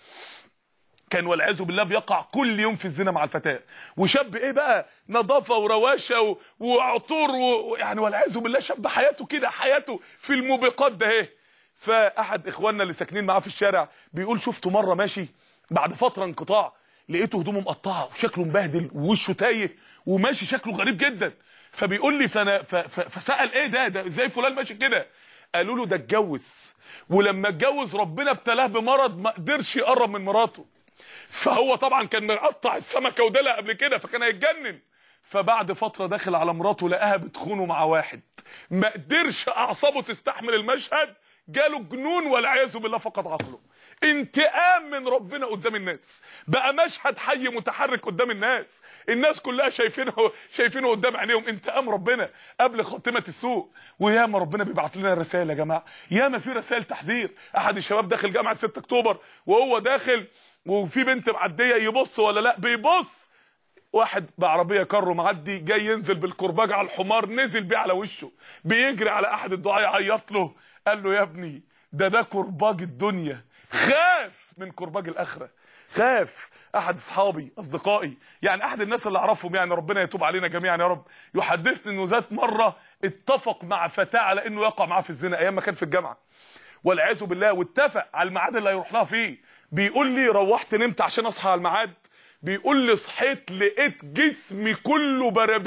كان والعياذ بالله بيقع كل يوم في الزنا مع الفتاه، وشاب ايه بقى، نظافه وروشه وعطور ويعني والعياذ بالله شاب حياته كده، حياته في الموبقات ده اهي. فاحد اخواننا اللي ساكنين معاه في الشارع بيقول شفته مره ماشي بعد فتره انقطاع، لقيته هدومه مقطعه وشكله مبهدل ووشه تايه وماشي شكله غريب جدا. فبيقول لي فسال ايه ده ازاي فلان ماشي كده؟ قالوا له ده اتجوز، ولما اتجوز ربنا ابتلاه بمرض ما قدرش يقرب من مراته. فهو طبعا كان مقطع السمكه ودلها قبل كده فكان هيتجنن. فبعد فتره داخل على مراته لقاها بتخونه مع واحد، ما قدرش اعصابه تستحمل المشهد، جاله جنون والعياذ بالله فقد عقله. انتقام من ربنا قدام الناس، بقى مشهد حي متحرك قدام الناس كلها شايفينه قدام عينيهم. انتقام ربنا قبل خاتمه السوء. وياما ربنا بيبعت لنا رسائل يا جماعه، ياما في رسائل تحذير. احد الشباب داخل جامعه 6 اكتوبر وهو داخل وفي بنت معديه، يبص ولا لا؟ بيبص. واحد بعربيه كارو معدي جاي ينزل بالكرباج على الحمار، نزل بيه على وشه، بيجري على احد الدعاة يعيط له، قال له يا ابني ده كرباج الدنيا، خاف من كرباج الاخره، خاف. احد اصدقائي يعني احد الناس اللي اعرفهم، يعني ربنا يتوب علينا جميعا يا رب، يحدثني انه ذات مره اتفق مع فتاه على انه يقع معاه في الزنا ايام ما كان في الجامعه والعياذ بالله، واتفق على الميعاد اللي هيروح لها فيه. بيقول لي روحت نمت عشان اصحى على الميعاد، بيقول لي صحيت لقيت جسمي كله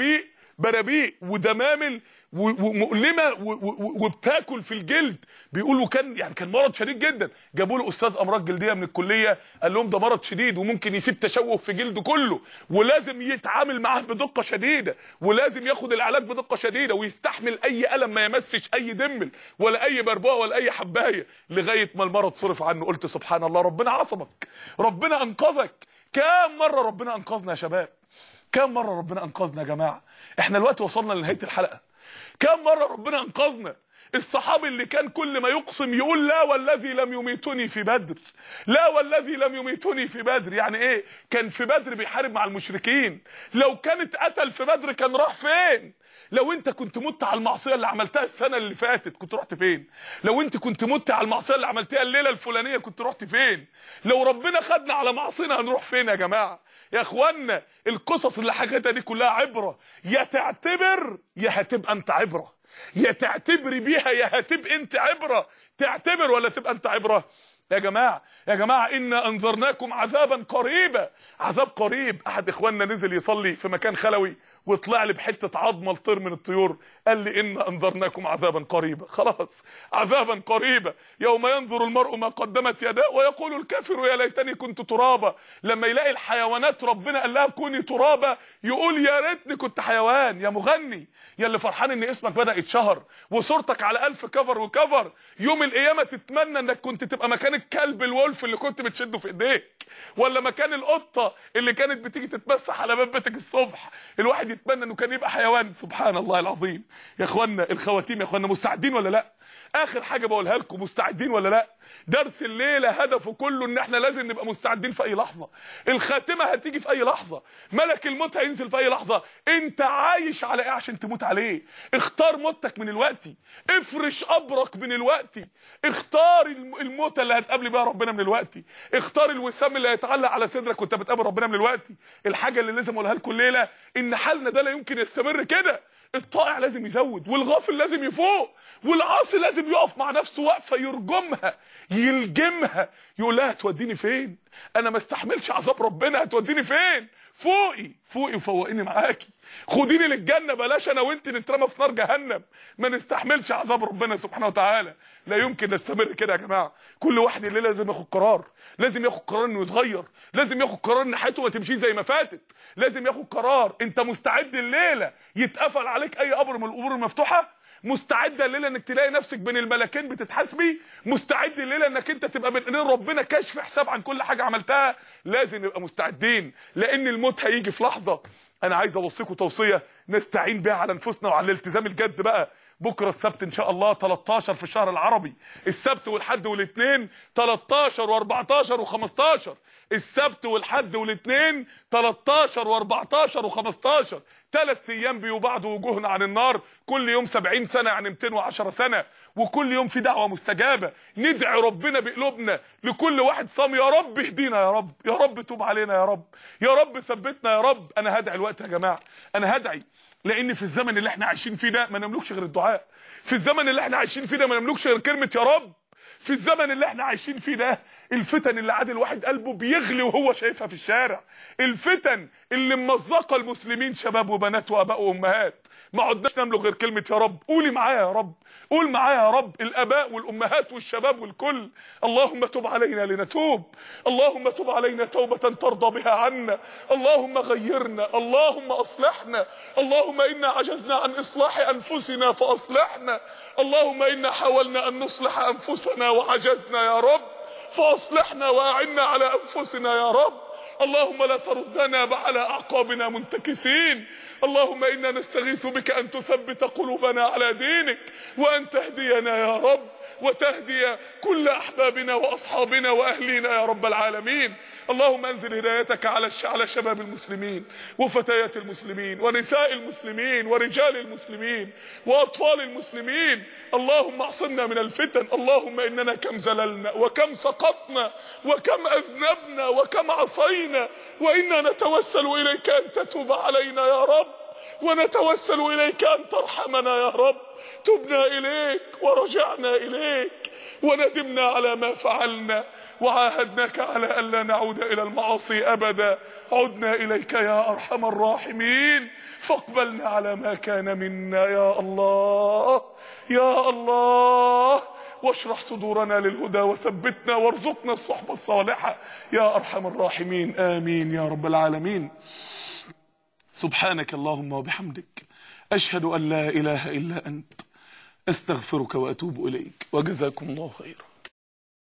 برابيق ودمامل ومؤلمه وبتاكل في الجلد. بيقولوا كان مرض شديد جدا. جابوا له استاذ امراض جلديه من الكليه قال لهم ده مرض شديد وممكن يسيب تشوه في جلده كله، ولازم يتعامل معاه بدقه شديده، ولازم ياخد العلاج بدقه شديده، ويستحمل اي الم، ما يمسش اي دمل ولا اي بربوه ولا اي حبايه، لغايه ما المرض صرف عنه. قلت سبحان الله، ربنا عصمك، ربنا انقذك. كام مره ربنا انقذنا يا شباب، كام مره ربنا انقذنا يا جماعه. احنا دلوقتي وصلنا لنهايه الحلقه. كام مره ربنا انقذنا. الصحابي اللي كان كل ما يقسم يقول لا والذي لم يميتني في بدر، لا والذي لم يميتني في بدر. يعني ايه؟ كان في بدر بيحارب مع المشركين، لو كانت قتل في بدر كان راح فين؟ لو انت كنت مت على المعصيه اللي عملتها السنه اللي فاتت كنت رحت فين؟ لو انت كنت مت على المعصيه اللي عملتها الليله الفلانيه كنت رحت فين؟ لو ربنا خدنا على معصينا هنروح فين يا جماعه؟ يا اخوانا القصص اللي حكيتها دي كلها عبره، يا تعتبر يا هتبقى انت عبره، يا تعتبري بيها يا هتبقى انت عبره. تعتبر ولا تبقى انت عبره؟ يا جماعه يا جماعه انا انذرناكم عذابا قريبا. عذاب قريب. احد اخواننا نزل يصلي في مكان خلوي وطلع لي بحته عظمه لطير من الطيور، قال لي ان انذرناكم عذابا قريبا. خلاص عذابا قريبا، يوم ينظر المرء ما قدمت يداه ويقول الكافر يا ليتني كنت ترابا. لما يلاقي الحيوانات ربنا قال لها كوني ترابا يقول يا ريتني كنت حيوان. يا مغني، يا اللي فرحان ان اسمك بدأ يتشهر وصورتك على 1000 كفر وكفر، يوم القيامه تتمنى انك كنت تبقى مكان الكلب الولف اللي كنت بتشده في ايديك، ولا مكان القطه اللي كانت بتيجي تتمسح على باب بيتك الصبح. الواحد يتمنى انه كان يبقى حيوان. سبحان الله العظيم. يا اخوانا الخواتيم، يا اخوانا مستعدين ولا لا؟ اخر حاجه بقولها لكم، مستعدين ولا لا؟ درس الليله هدفه كله ان احنا لازم نبقى مستعدين في اي لحظه. الخاتمه هتيجي في اي لحظه، ملك الموت هينزل في اي لحظه. انت عايش على ايه عشان تموت عليه؟ اختار موتك من الوقت، افرش قبرك من الوقت، اختار الموت اللي هتقابل بيها ربنا من الوقت، اختار الوسام اللي هيتعلق على صدرك وانت بتقابل ربنا من الوقت. الحاجه اللي لازم اقولها لكم الليله ان حالنا ده لا يمكن يستمر كده. الطائع لازم يزود، والغافل لازم يفوق، والعاصي لازم يقف مع نفسه وقفه يرجمها يلجمها، يقول لها هتوديني فين؟ انا ما استحملش عذاب ربنا، هتوديني فين؟ فوقي فوقي وفوقيني معاكي، خديني للجنه، بلاش انا وانت نترمى في نار جهنم. ما نستحملش عذاب ربنا سبحانه وتعالى. لا يمكن نستمر كده يا جماعه. كل واحد الليله لازم ياخد قرار، لازم ياخد قرار انه يتغير، لازم ياخد قرار ان حياته ما تمشيش زي ما فاتت، لازم ياخد قرار. انت مستعد الليله يتقفل عليك اي قبر من القبور المفتوحه؟ مستعد الليله انك تلاقي نفسك بين الملكين بتتحاسبي؟ مستعد الليله انك انت تبقى بين ايدين ربنا كشف حساب عن كل حاجه عملتها؟ لازم نبقى مستعدين، لان الموت هيجي في لحظه. انا عايز اوصيكم توصيه نستعين بيها على انفسنا وعلى الالتزام الجد بقى. بكره السبت ان شاء الله 13 في الشهر العربي، السبت والحد والاثنين 13 و14 و15، السبت والحد والاثنين 13 و14 و15، 3 ايام بيبعد وجوهنا عن النار، كل يوم 70 سنه يعني 210 سنه، وكل يوم في دعوه مستجابه. ندعي ربنا بقلوبنا لكل واحد صام، يا رب اهدينا، يا رب، يا رب توب علينا، يا رب، يا رب ثبتنا، يا رب. انا هدعي الوقت يا جماعه، انا هدعي، لان في الزمن اللي احنا عايشين فيه ده ما نملكش غير الدعاء. في الزمن اللي احنا عايشين فيه ده ما نملكش غير كلمه يا رب. في الزمن اللي احنا عايشين فيه ده الفتن اللي عاد الواحد قلبه بيغلي وهو شايفها في الشارع، الفتن اللي ممزقه المسلمين شباب وبنات واباء وامهات، ما عدناش نملك غير كلمه يا رب. قولي معايا يا رب، قول معايا يا رب، الاباء والامهات والشباب والكل. اللهم تب علينا لنتوب، اللهم تب علينا توبه ترضى بها عنا، اللهم غيرنا، اللهم اصلحنا، اللهم انا عجزنا عن اصلاح انفسنا فاصلحنا، اللهم انا حاولنا ان نصلح انفسنا وعجزنا يا رب فاصلحنا واعنا على انفسنا يا رب. اللهم لا تردنا على اعقابنا منتكسين، اللهم انا نستغيث بك ان تثبت قلوبنا على دينك، وان تهدينا يا رب، وتهدي كل احبابنا واصحابنا واهلينا يا رب العالمين. اللهم انزل هدايتك على شباب المسلمين وفتيات المسلمين ونساء المسلمين ورجال المسلمين واطفال المسلمين. اللهم اعصمنا من الفتن. اللهم اننا كم زللنا وكم سقطنا وكم اذنبنا وكم عصينا، وانا نتوسل اليك ان تتوب علينا يا رب، ونتوسل اليك ان ترحمنا يا رب. تبنا اليك ورجعنا اليك وندمنا على ما فعلنا، وعاهدناك على الا نعود الى المعاصي ابدا. عدنا اليك يا ارحم الراحمين، فاقبلنا على ما كان منا يا الله يا الله، واشرح صدورنا للهدى وثبتنا وارزقنا الصحبة الصالحة يا ارحم الراحمين. امين يا رب العالمين. سبحانك اللهم وبحمدك، اشهد ان لا اله الا انت، استغفرك واتوب اليك، وجزاكم الله خيرا.